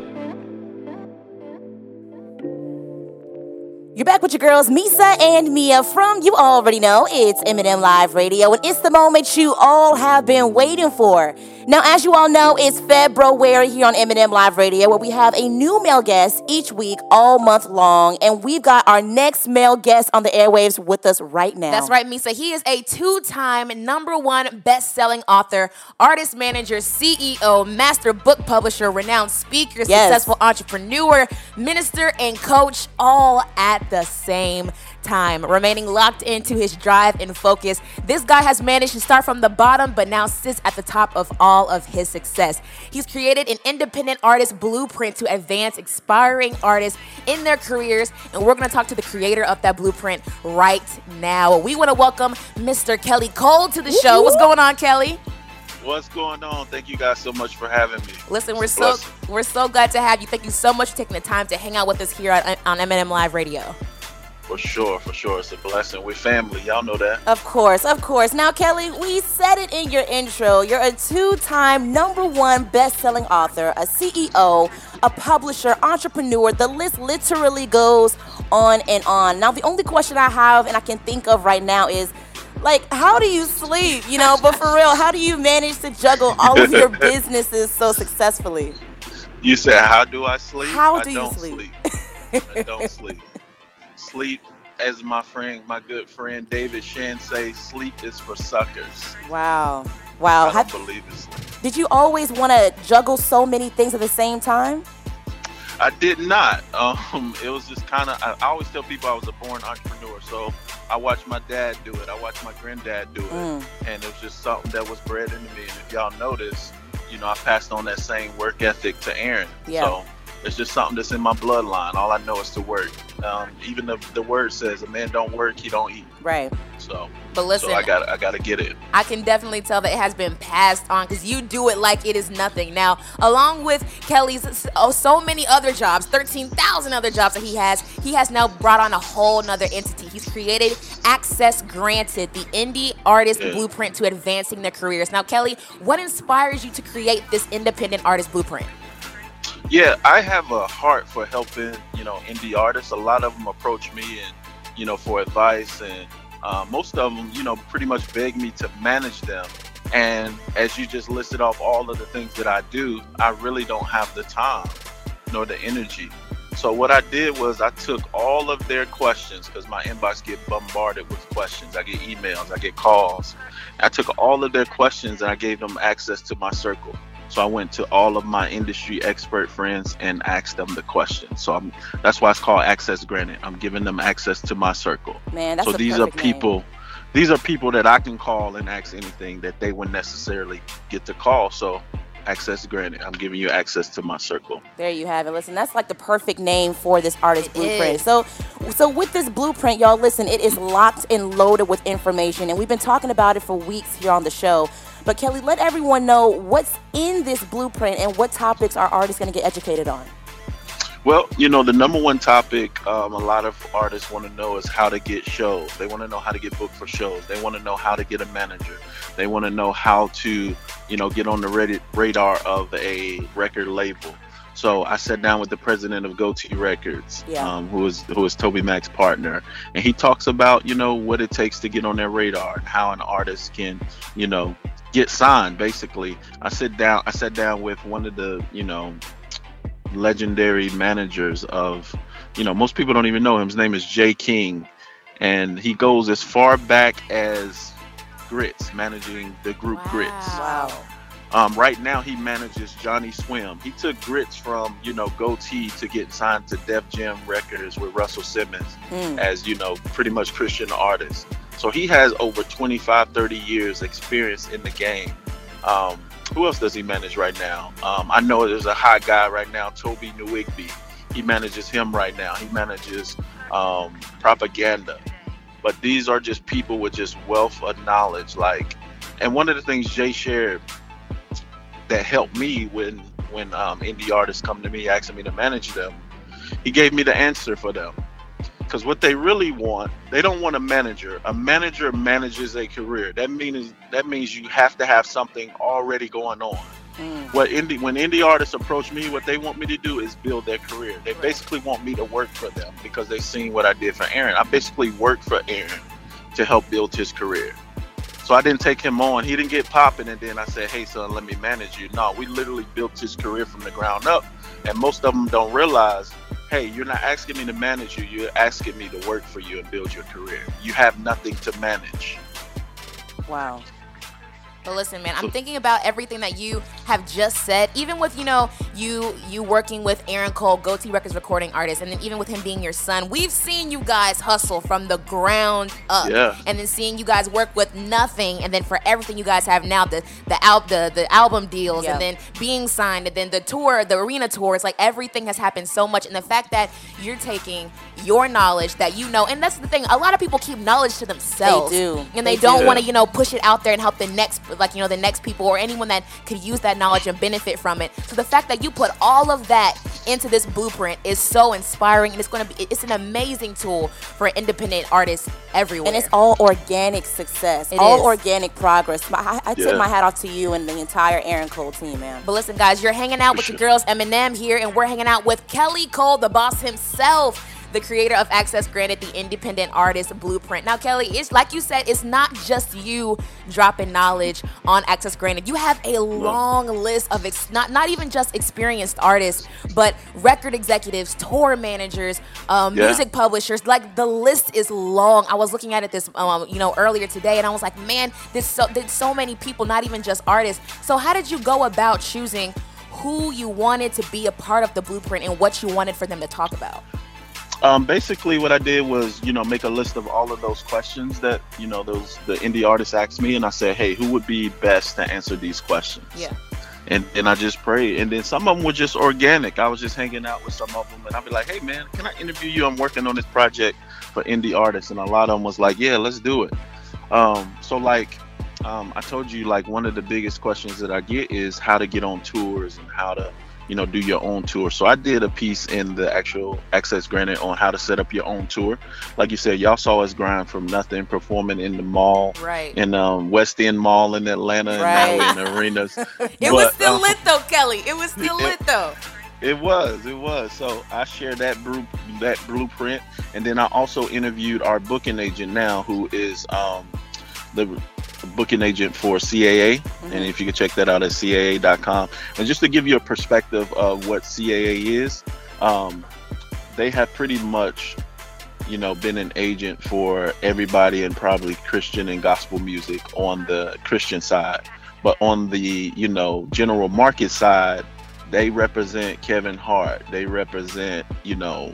You're back with your girls, Misa and Mia from, you already know, it's Eminem Live Radio, and it's the moment you all have been waiting for. Now, as you all know, it's February here on Eminem Live Radio, where we have a new male guest each week all month long, and we've got our next male guest on the airwaves with us right now. That's right, Misa. He is a two-time number one best-selling author, artist manager, C E O, master book publisher, renowned speaker, Yes. successful entrepreneur, minister, and coach, all at the same time, remaining locked into his drive and focus. This guy has managed to start from the bottom, but now sits at the top of all of his success. He's created an independent artist blueprint to advance aspiring artists in their careers, and we're going to talk to the creator of that blueprint right now. We want to welcome Mister Kelly Cole to the show. What's going on, Kelly? What's going on? Thank you guys so much for having me. Listen, we're so we're so glad to have you. Thank you so much for taking the time to hang out with us here on, on M and M Live Radio. For sure, for sure. It's a blessing. We're family. Y'all know that. Of course, of course. Now, Kelly, we said it in your intro. You're a two-time number one best-selling author, a C E O, a publisher, entrepreneur. The list literally goes on and on. Now, the only question I have and I can think of right now is, like, how do you sleep? You know, but for real, how do you manage to juggle all of your businesses so successfully? You said, how do I sleep? How do I you don't sleep? sleep. I don't sleep. Sleep, as my friend, my good friend David Shan say, sleep is for suckers. Wow. Wow. I don't Have, believe in sleep. did you always want to juggle so many things at the same time? I did not. Um, it was just kind of, I, I always tell people I was a born entrepreneur. So I watched my dad do it. I watched my granddad do it. Mm. And it was just something that was bred into me. And if y'all notice, you know, I passed on that same work ethic to Aaron. Yeah. So it's just something that's in my bloodline. All I know is to work. Um, even the, the word says, a man don't work, he don't eat. Right. So, but listen, so I got I got to get it. I can definitely tell that it has been passed on because you do it like it is nothing. Now, along with Kelly's oh, so many other jobs, thirteen thousand other jobs that he has, he has now brought on a whole nother entity. He's created Access Granted, the indie artist yeah. blueprint to advancing their careers. Now, Kelly, what inspires you to create this independent artist blueprint? Yeah, I have a heart for helping, you know, indie artists. A lot of them approach me and, you know, for advice, and uh, most of them, you know, pretty much beg me to manage them. And as you just listed off all of the things that I do, I really don't have the time nor the energy. So what I did was I took all of their questions, because my inbox get bombarded with questions. I get emails, I get calls. I took all of their questions and I gave them access to my circle. So I went to all of my industry expert friends and asked them the questions. So I'm, that's why it's called Access Granted. I'm giving them access to my circle. Man, that's so a these are perfect people, name. these are people that I can call and ask anything that they wouldn't necessarily get to call. So Access Granted. I'm giving you access to my circle. There you have it. Listen, that's like the perfect name for this artist It blueprint. is. So, so with this blueprint, y'all, listen, it is locked and loaded with information, and we've been talking about it for weeks here on the show. But Kelly, let everyone know what's in this blueprint and what topics our artists going to get educated on. Well, you know, the number one topic um, a lot of artists want to know is how to get shows. They want to know how to get booked for shows. They want to know how to get a manager. They want to know how to, you know, get on the Reddit radar of a record label. So I sat down with the president of Goatee Records, yeah. um, who is who is Toby Mac's partner, and he talks about, you know, what it takes to get on their radar, and how an artist can, you know, get signed. Basically, I sit down. I sat down with one of the, you know, legendary managers of, you know, most people don't even know him. His name is Jay King, and he goes as far back as Grits, managing the group Wow. Grits. Wow. Um, right now, he manages Johnny Swim. He took Grits from, you know, Goatee to get signed to Def Jam Records with Russell Simmons Mm. as, you know, pretty much Christian artist. So he has over twenty-five, thirty years experience in the game. Um, who else does he manage right now? Um, I know there's a hot guy right now, Toby Nwigby. He manages him right now. He manages um, Propaganda. But these are just people with just wealth of knowledge. Like, and one of the things Jay shared that helped me when when um, indie artists come to me asking me to manage them, he gave me the answer for them. Because what they really want, they don't want a manager. A manager manages a career. That means that means you have to have something already going on. Mm. What indie when indie artists approach me, what they want me to do is build their career. They basically want me to work for them because they've seen what I did for Aaron. I basically worked for Aaron to help build his career. So I didn't take him on. He didn't get popping, and then I said, hey, son, let me manage you. No, we literally built his career from the ground up. And most of them don't realize, hey, you're not asking me to manage you. You're asking me to work for you and build your career. You have nothing to manage. Wow. But listen, man, I'm So- thinking about everything that you have just said. Even with, you know, you you working with Aaron Cole, Goatee Records recording artist, and then even with him being your son, we've seen you guys hustle from the ground up. Yeah. And then seeing you guys work with nothing, and then for everything you guys have now, the the al- the, the album deals, Yeah. and then being signed, and then the tour, the arena tour. It's like everything has happened so much, and the fact that you're taking your knowledge that you know, and that's the thing. A lot of people keep knowledge to themselves. They do. And they, They don't do. want to, you know, push it out there and help the next, like, you know, the next people or anyone that could use that knowledge and benefit from it. So the fact that you put all of that into this blueprint is so inspiring, and it's going to be, it's an amazing tool for independent artists everywhere. And it's all organic success, It all is. organic progress. My, I, I take Yeah. my hat off to you and the entire Aaron Cole team, man. But listen, guys, you're hanging out with your girls Eminem here, and we're hanging out with Kelly Cole, the boss himself, the creator of Access Granted, the independent artist blueprint. Now, Kelly, it's like you said, it's not just you dropping knowledge on Access Granted. You have a long list of ex- not not even just experienced artists, but record executives, tour managers, um, Yeah. music publishers. Like, the list is long. I was looking at it this, um, you know, earlier today, and I was like, man, there's so there's so many people, not even just artists. So, how did you go about choosing who you wanted to be a part of the blueprint and what you wanted for them to talk about? Um, basically, what I did was, you know, make a list of all of those questions that, you know, those the indie artists asked me, and I said, hey, who would be best to answer these questions? Yeah. And and I just prayed, and then some of them were just organic. I was just hanging out with some of them, and I'd be like, hey, man, can I interview you? I'm working on this project for indie artists, and a lot of them was like, yeah, let's do it. Um, so like, um, I told you, like, one of the biggest questions that I get is how to get on tours and how to, you know, do your own tour. So I did a piece in the actual Access Granted on how to set up your own tour. Like you said, y'all saw us grind from nothing, performing in the mall, Right. in um, West End Mall in Atlanta, Right. and now we're in arenas. It was But, still um, lit though, Kelly. It was still it- lit though. It was, it was. So I shared that bru- that blueprint, and then I also interviewed our booking agent now, who is um, the booking agent for C A A, Mm-hmm. and if you can check that out at C A A dot com. And just to give you a perspective of what C A A is, um, they have pretty much, you know, been an agent for everybody in probably Christian and gospel music on the Christian side, but on the, you know, general market side, they represent Kevin Hart. They represent, you know,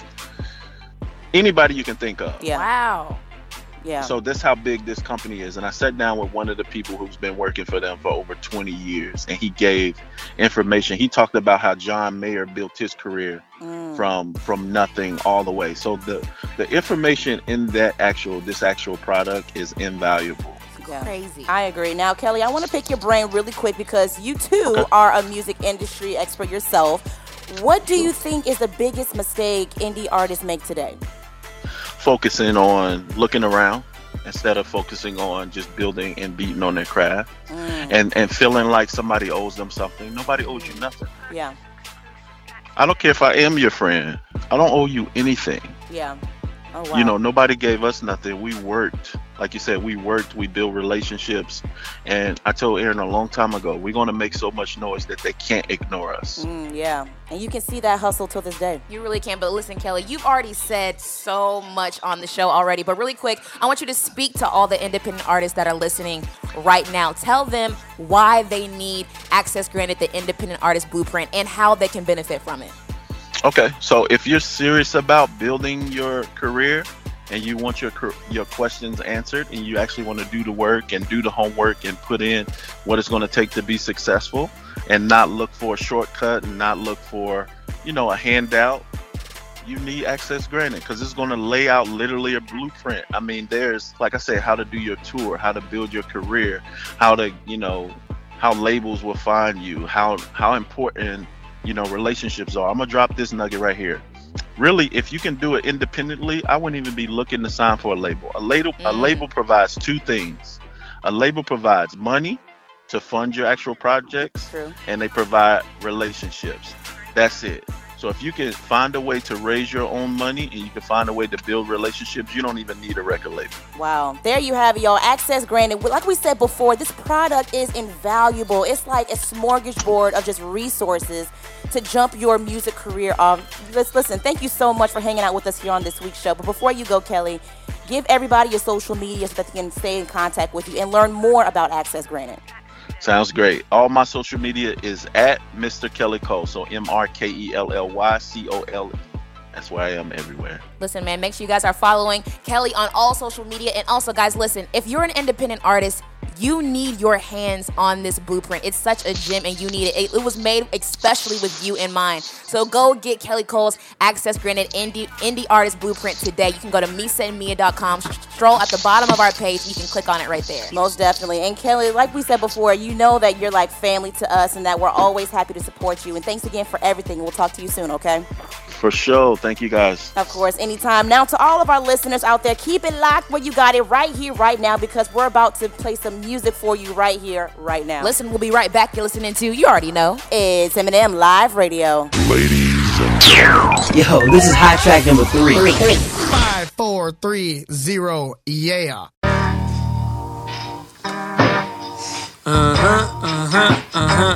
anybody you can think of. Yeah. Wow. Yeah. So that's how big this company is. And I sat down with one of the people who's been working for them for over twenty years, and he gave information. He talked about how John Mayer built his career Mm. from from nothing all the way. So the the information in that actual this actual product is invaluable. Yeah. Crazy. I agree. Now, Kelly, I want to pick your brain really quick because you too Okay. are a music industry expert yourself. What do you think is the biggest mistake indie artists make today? Focusing on looking around instead of focusing on just building and beating on their craft, Mm. and and feeling like somebody owes them something. Nobody owes you nothing. Yeah. I don't care if I am your friend. I don't owe you anything. Yeah. Oh, wow. You know, nobody gave us nothing. We worked, like you said, we worked, we built relationships. And I told Aaron a long time ago, we're going to make so much noise that they can't ignore us. Mm, yeah. And you can see that hustle till this day. You really can. But listen, Kelly, you've already said so much on the show already. But really quick, I want you to speak to all the independent artists that are listening right now. Tell them why they need Access Granted, the independent artist blueprint, and how they can benefit from it. Okay, so if you're serious about building your career and you want your cur- your questions answered, and you actually want to do the work and do the homework and put in what it's going to take to be successful, and not look for a shortcut and not look for, you know, a handout, you need Access Granted, because it's going to lay out literally a blueprint. I mean, there's, like I said, how to do your tour, how to build your career, how to, you know, how labels will find you, how how important, you know, relationships are. I'm gonna drop this nugget right here. Really, if you can do it independently, I wouldn't even be looking to sign for a label. A label, a Mm. label provides two things. A label provides money to fund your actual projects, True. and they provide relationships. That's it. So if you can find a way to raise your own money and you can find a way to build relationships, you don't even need a record label. Wow. There you have it, y'all. Access granted. Like we said before, this product is invaluable. It's like a smorgasbord of just resources to jump your music career off. Let's listen. Thank you so much for hanging out with us here on this week's show. But before you go, Kelly, give everybody your social media so that they can stay in contact with you and learn more about Access Granted. Sounds great. All my social media is at Mister Kelly Cole. So M R K E L L Y C O L E. That's where I am everywhere. Listen, man, make sure you guys are following Kelly on all social media. And also, guys, listen, if you're an independent artist, you need your hands on this blueprint. It's such a gem and you need it. It, it was made especially with you in mind. So go get Kelly Cole's Access Granted Indie, Indie Artist Blueprint today. You can go to misa and mia dot com, stroll at the bottom of our page, you can click on it right there. Most definitely. And Kelly, like we said before, you know that you're like family to us and that we're always happy to support you. And thanks again for everything. We'll talk to you soon, okay? For sure. Thank you, guys. Of course, anytime. Now, to all of our listeners out there, keep it locked where you got it right here, right now, because we're about to play some music for you right here, right now. Listen, we'll be right back. You're listening to, you already know, it's Eminem Live Radio. Ladies and gentlemen. Yo, this is hot track number three. three, three. Five, four, three, zero, yeah. Uh-huh, uh-huh, uh-huh,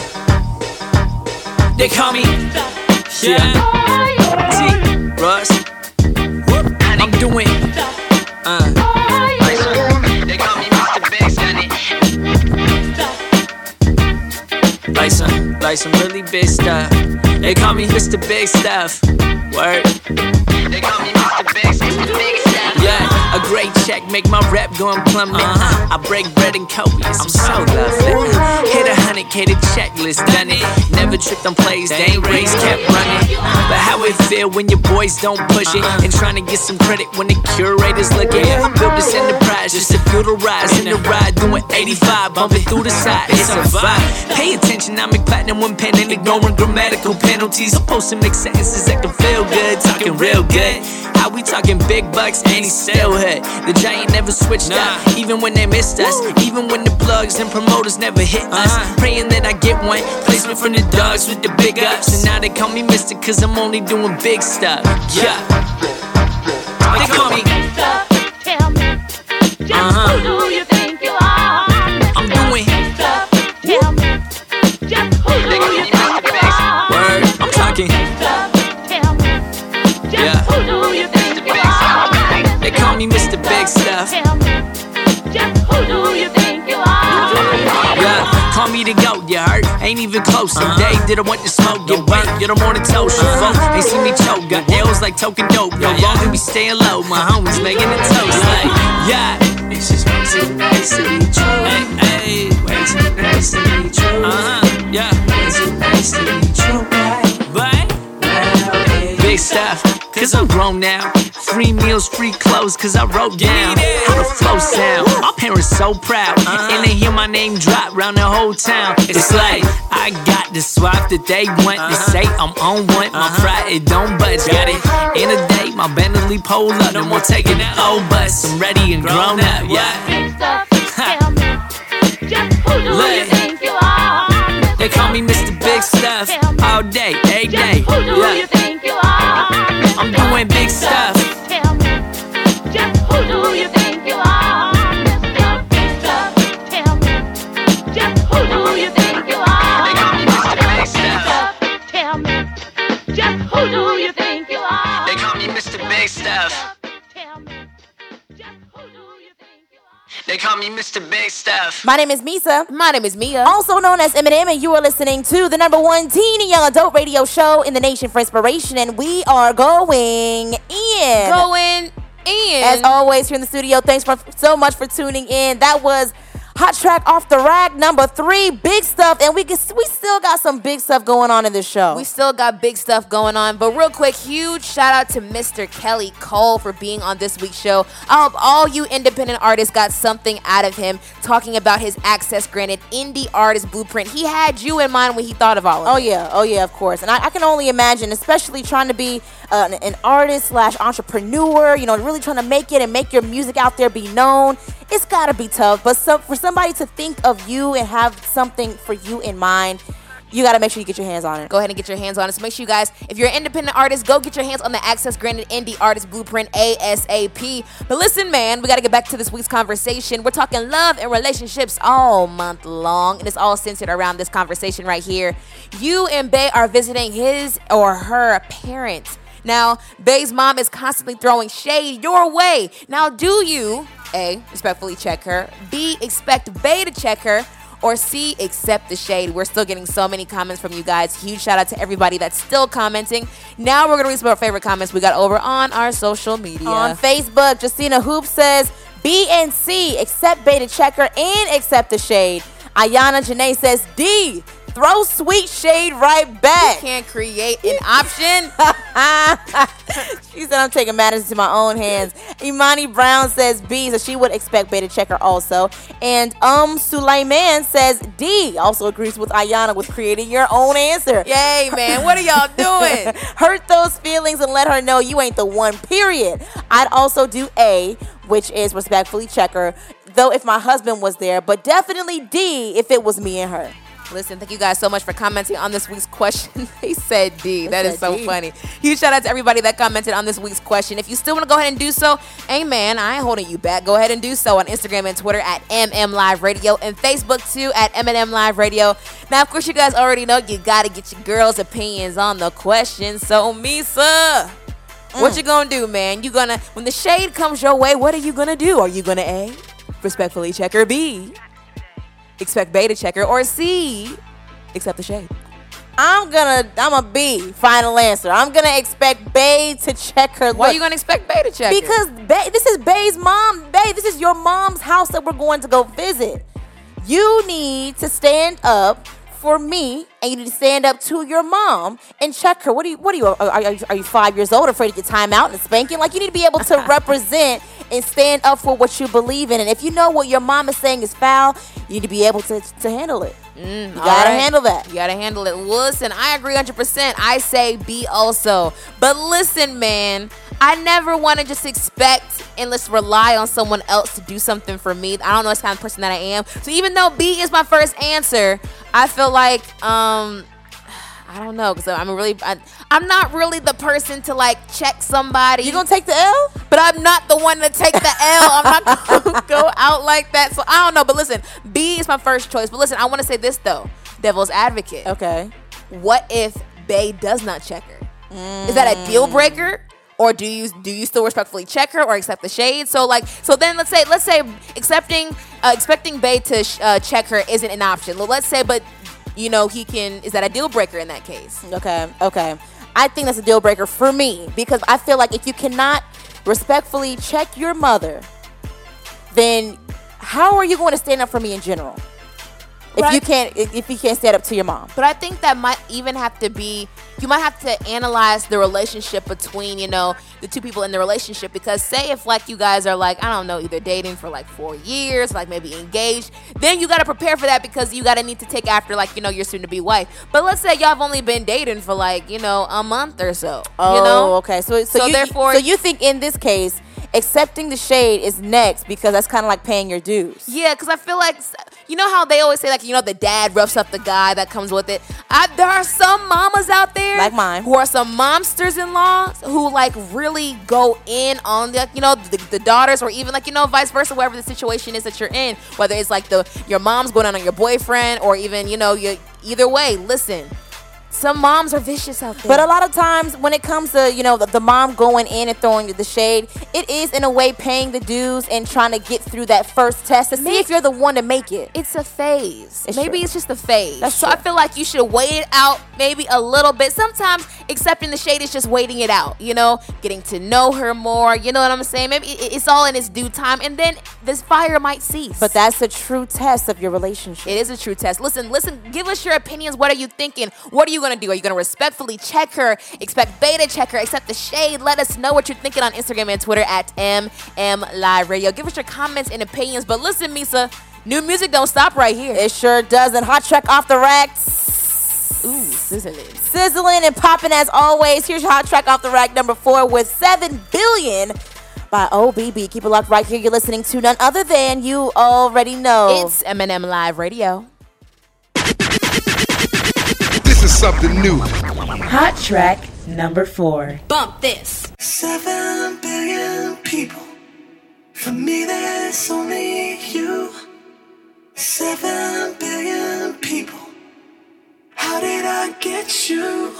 uh. They call me, yeah, T, Russ, I'm doing, uh. They call me Mister Big Sonny. Like some, like some really big stuff. They call me Mister Big Stuff. Word. They call me Mister Big, Mister Big Stuff. Yeah, a great check make my rap go plumbing. Uh-huh. I break bread and copious, I'm so lovely. Hit a hundred K to checklist, done it. Never tripped on plays, they ain't race, kept running. But how it feel when your boys don't push it and trying to get some credit when the curator's looking. I built this enterprise just to fuel the rise in the ride, doing eighty-five, bumping through the side. It's a vibe. Pay attention, I make platinum one pen and ignoring grammatical penalties. I'm supposed to make sentences that can feel good, talking real good. How we talking big bucks and he still hit. The giant never switched nah. up, even when they missed us. Woo. Even when the plugs and promoters never hit uh-huh. us. Praying that I get one placement from the dogs with the big ups. And now they call me Mister cause I'm only doing big stuff. Yeah. They call me. Tell me, just uh-huh. who do you think you are? I'm doing. Tell me, just who do you think you are? Word, I'm talking. Tell me, just yeah. who do you think you are? They call me Mister Big Stuff. Tell me, just who do you think you are? Yeah, call me the GOAT, you heard? Ain't even close. Some day didn't want to smoke, get burnt, get them on the toast. Folk ain't see me choke, got L's like token dope. No longer be staying low, my homies making the toast. Like, yeah, it's just way too nice to be true. Hey, hey, way too nice to be true. Uh huh, yeah, way too nice to be true, but, but, big stuff, cause I'm grown now. Free meals, free clothes, cause I wrote down how the flow sound. My parents so proud, uh-huh. and they hear my name drop round the whole town. It's like, I got the swap that they want uh-huh. to say I'm on one. My uh-huh. pride, it don't budge, got it. In a day, my Bentley pull up, no more taking that old bus. I'm ready and grown up, yeah. Big stuff, tell me, just who do you think you are? They call me Mister Big Stuff, all day, every day, who do yeah. you think you are? I'm doing big stuff. Tell me, just who do you think you are? Mister Big Stuff, tell me, just who do you think you are? They call me Mister Big Stuff. Tell me, just who do you think you are? They call me Mister Big Stuff. Tell me, just who do you think you are? They call me Mister Big Stuff. My name is Misa. My name is Mia. Also known as Eminem, and you are listening to the number one teen and young adult radio show in the nation for inspiration, and we are going in. Going in. As always, here in the studio, thanks for so much for tuning in. That was Hot Track Off the Rack number three, big stuff, and we can, we still got some big stuff going on in this show. We still got big stuff going on, but real quick, huge shout out to Mister Kelly Cole for being on this week's show. I hope all you independent artists got something out of him talking about his Access Granted Indie Artist Blueprint. He had you in mind when he thought of all of oh, it. Oh yeah, oh yeah, of course. And I, I can only imagine, especially trying to be uh, an, an artist slash entrepreneur, you know, really trying to make it and make your music out there be known. It's gotta be tough, but some, for somebody to think of you and have something for you in mind, you got to make sure you get your hands on it. Go ahead and get your hands on it. So make sure you guys, if you're an independent artist, go get your hands on the Access Granted Indie Artist Blueprint ASAP. But listen, man, we got to get back to this week's conversation. We're talking love and relationships all month long, and it's all centered around this conversation right here. You and Bay are visiting his or her parents. Now, Bay's mom is constantly throwing shade your way. Now, do you, A, respectfully check her, B, expect Bay to check her, or C, accept the shade? We're still getting so many comments from you guys. Huge shout out to everybody that's still commenting. Now we're going to read some of our favorite comments we got over on our social media. On Facebook, Justina Hoop says, B and C, accept Bay to check her and accept the shade. Ayana Janae says, D, throw sweet shade right back. You can't create an option. She said, I'm taking matters into my own hands. Imani Brown says B, so she would expect Bay to check her also. And um, Sulaiman says D, also agrees with Ayana with creating your own answer. Yay, man. What are y'all doing? Hurt those feelings and let her know you ain't the one, period. I'd also do A, which is respectfully check her, though if my husband was there, but definitely D if it was me and her. Listen, thank you guys so much for commenting on this week's question. They said D. That is so D. funny. Huge shout out to everybody that commented on this week's question. If you still want to go ahead and do so, hey man, I ain't holding you back. Go ahead and do so on Instagram and Twitter at M M Live Radio and Facebook too at M M Live Radio. Now, of course, you guys already know you got to get your girls' opinions on the question. So, Misa, mm. what you gonna do, man? You gonna, when the shade comes your way, what are you gonna do? Are you gonna A, respectfully check her, B, expect Bay to check her, or C, accept the shade? I'm gonna, I'm a B, final answer. I'm gonna expect Bay to check her. Why are you gonna expect Bay to check because her? Because Bay, this is Bay's mom. Bay, this is your mom's house that we're going to go visit. You need to stand up for me, and you need to stand up to your mom and check her. What are you, what are you, are, are, are you five years old, afraid to get time out and spanking? Like, you need to be able to represent and stand up for what you believe in. And if you know what your mom is saying is foul, you need to be able to, to handle it. Mm, you gotta right. handle that. You gotta handle it. Listen, I agree one hundred percent. I say B also. But listen, man, I never want to just expect and let's rely on someone else to do something for me. I don't know what kind of person that I am. So even though B is my first answer, I feel like, um, I don't know, because I'm really, I, I'm not really the person to like check somebody. You gonna take the L? But I'm not the one to take the L. I'm not gonna go out like that. So I don't know. But listen, B is my first choice. But listen, I want to say this though, devil's advocate. Okay. What if Bay does not check her? Mm. Is that a deal breaker? Or do you do you still respectfully check her or accept the shade? So like, so then let's say let's say accepting uh, expecting Bay to sh- uh, check her isn't an option. Well, let's say, but you know he can. Is that a deal breaker in that case? Okay, okay. I think that's a deal breaker for me because I feel like if you cannot respectfully check your mother, then how are you going to stand up for me in general? If Right. you can't, if you can't stand up to your mom. But I think that might even have to be, you might have to analyze the relationship between, you know, the two people in the relationship. Because say if like you guys are like, I don't know, either dating for like four years, like maybe engaged, then you got to prepare for that because you got to need to take after like, you know, your soon to be wife. But let's say y'all have only been dating for like, you know, a month or so. Oh, you know? okay. So, so, So you, therefore- so you think in this case, accepting the shade is next because that's kind of like paying your dues. Yeah, because I feel like, you know how they always say, like, you know, the dad roughs up the guy that comes with it? I, there are some mamas out there. Like mine. Who are some momsters-in-laws who, like, really go in on, the, you know, the, the daughters or even, like, you know, vice versa, whatever the situation is that you're in. Whether it's, like, the your mom's going on on your boyfriend or even, you know, you either way, listen. Some moms are vicious out there. But a lot of times when it comes to, you know, the, the mom going in and throwing the shade, it is in a way paying the dues and trying to get through that first test to see if you're the one to make it. It's a phase. It's maybe true. it's just a phase. That's so true. I feel like you should wait it out maybe a little bit. Sometimes accepting the shade is just waiting it out, you know, getting to know her more. You know what I'm saying? Maybe it- it's all in its due time, and then this fire might cease. But that's a true test of your relationship. It is a true test. Listen, listen, give us your opinions. What are you thinking? What are you going to do? Are you going to respectfully check her, expect beta check her, accept the shade? Let us know what you're thinking on Instagram and Twitter at M M Live Radio. Give us your comments and opinions. But listen, Misa, new music don't stop right here. It sure doesn't. Hot track off the racks. Ooh, sizzling. Sizzling and popping as always. Here's your hot track off the rack number four with seven billion by O B B. Keep it locked right here. You're listening to none other than you already know. It's M M Live Radio. something new. Hot track number four. Bump this. Seven billion people. For me, there's only you. Seven billion people. How did I get you?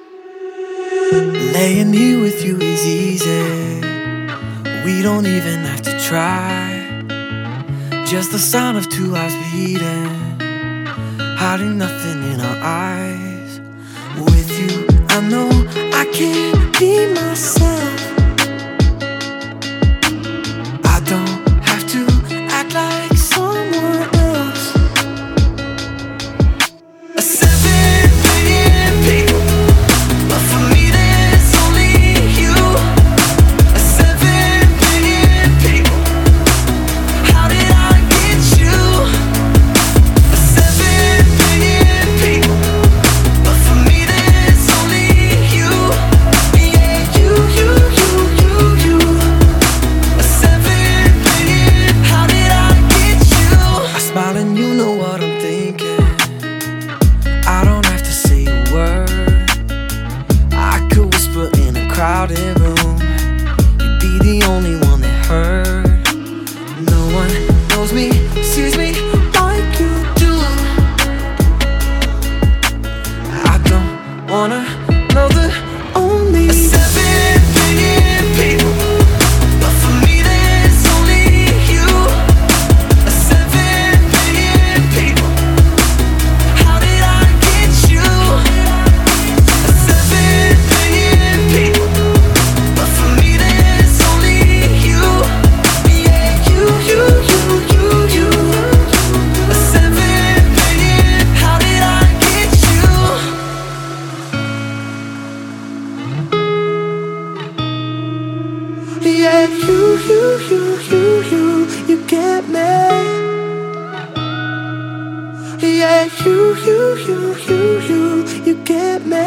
Laying here with you is easy. We don't even have to try. Just the sound of two hearts beating, hiding nothing in our eyes. With you, I know I can't be myself. I don't have to act like someone else. A seven billion people, but for me there's only you. A seven billion people. How did I get you? A seven billion people, but for me there's only you. Yeah, you, you, you, you, you. A seven billion. How did I get you? I smile and you know what I'm thinking. I don't have to say a word. I could whisper in a crowded room. You'd be the only one that heard. No one knows me, sees me like you do. I don't wanna know the only a seven billion people, but for me there's only you. A seven billion people. How did I get you? A seven billion people, but for me there's only you. Yeah, you, you, you, you, you. A seven billion. How did I get you? Yeah, you, you, you, you, you. You get me. Yeah, you, you, you, you, you. You get me.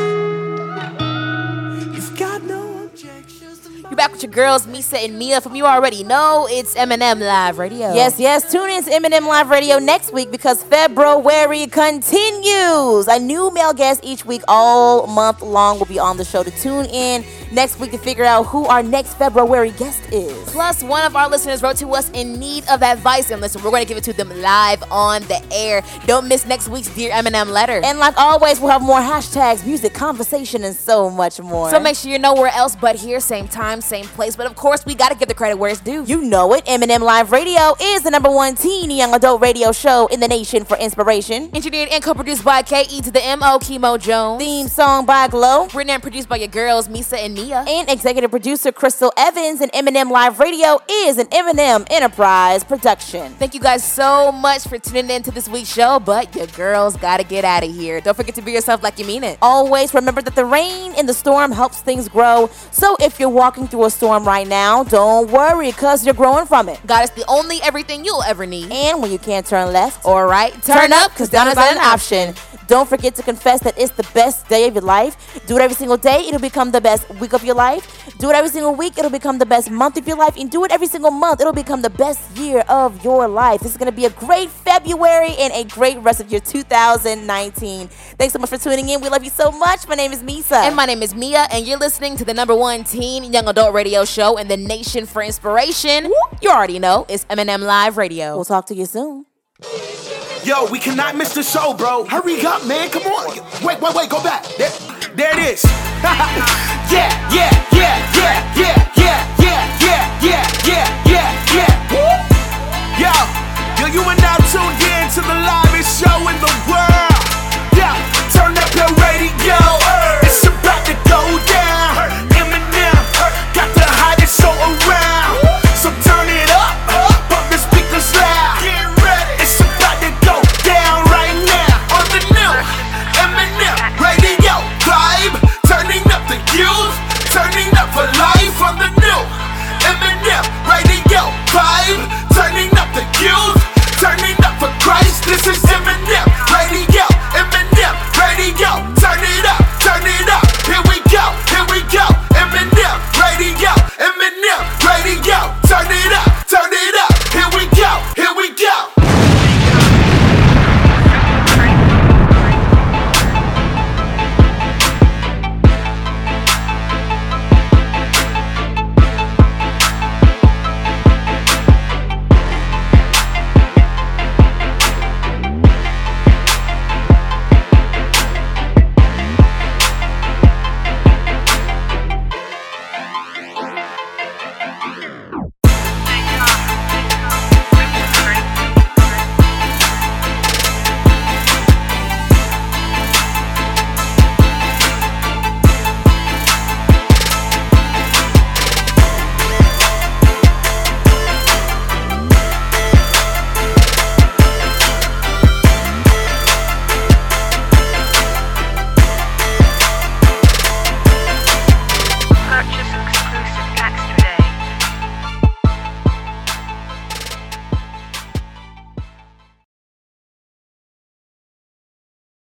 You've got no objections to You're back with your girls, Misa and Mia. From you already know, it's Eminem Live Radio. Yes, yes. Tune in to Eminem Live Radio next week because February continues. A new male guest each week all month long will be on the show to tune in next week to figure out who our next February guest is. Plus, one of our listeners wrote to us in need of advice. And listen, we're going to give it to them live on the air. Don't miss next week's Dear Eminem letter. And like always, we'll have more hashtags, music, conversation, and so much more. So make sure you're nowhere else but here, same time, same place. But of course, we got to give the credit where it's due. You know it. Eminem Live Radio is the number one teen young adult radio show in the nation for inspiration. Engineered and co-produced by K E to the M O, Chemo Jones. Theme song by Glow. Written and produced by your girls, Misa and Mia. And executive producer Crystal Evans. And Eminem Live Radio is an Eminem Enterprise production. Thank you guys so much for tuning in to this week's show, but your girls gotta get out of here. Don't forget to be yourself like you mean it. Always remember that the rain in the storm helps things grow. So if you're walking through a storm right now, don't worry, cause you're growing from it. God is the only everything you'll ever need. And when you can't turn left or right, turn, turn up, up, cause down is not an option. Don't forget to confess that it's the best day of your life. Do it every single day, it'll become the best week of your life. Do it every single week, it'll become the best month of your life. And do it every single month, it'll become the best year of your life. This is going to be a great February and a great rest of your two thousand nineteen. Thanks so much for tuning in. We love you so much. My name is Misa. And my name is Mia, and you're listening to the number one teen young adult radio show in the nation for inspiration. You already know, it's Eminem Live Radio. We'll talk to you soon. Yo, we cannot miss the show, bro. Hurry up, man. Come on. Wait, wait, wait. Go back. There, there it is. yeah, yeah, yeah, yeah, yeah, yeah, yeah, yeah, yeah, yeah, yeah, yeah. Yo, yo, you are now tuned in to the livest show in the world.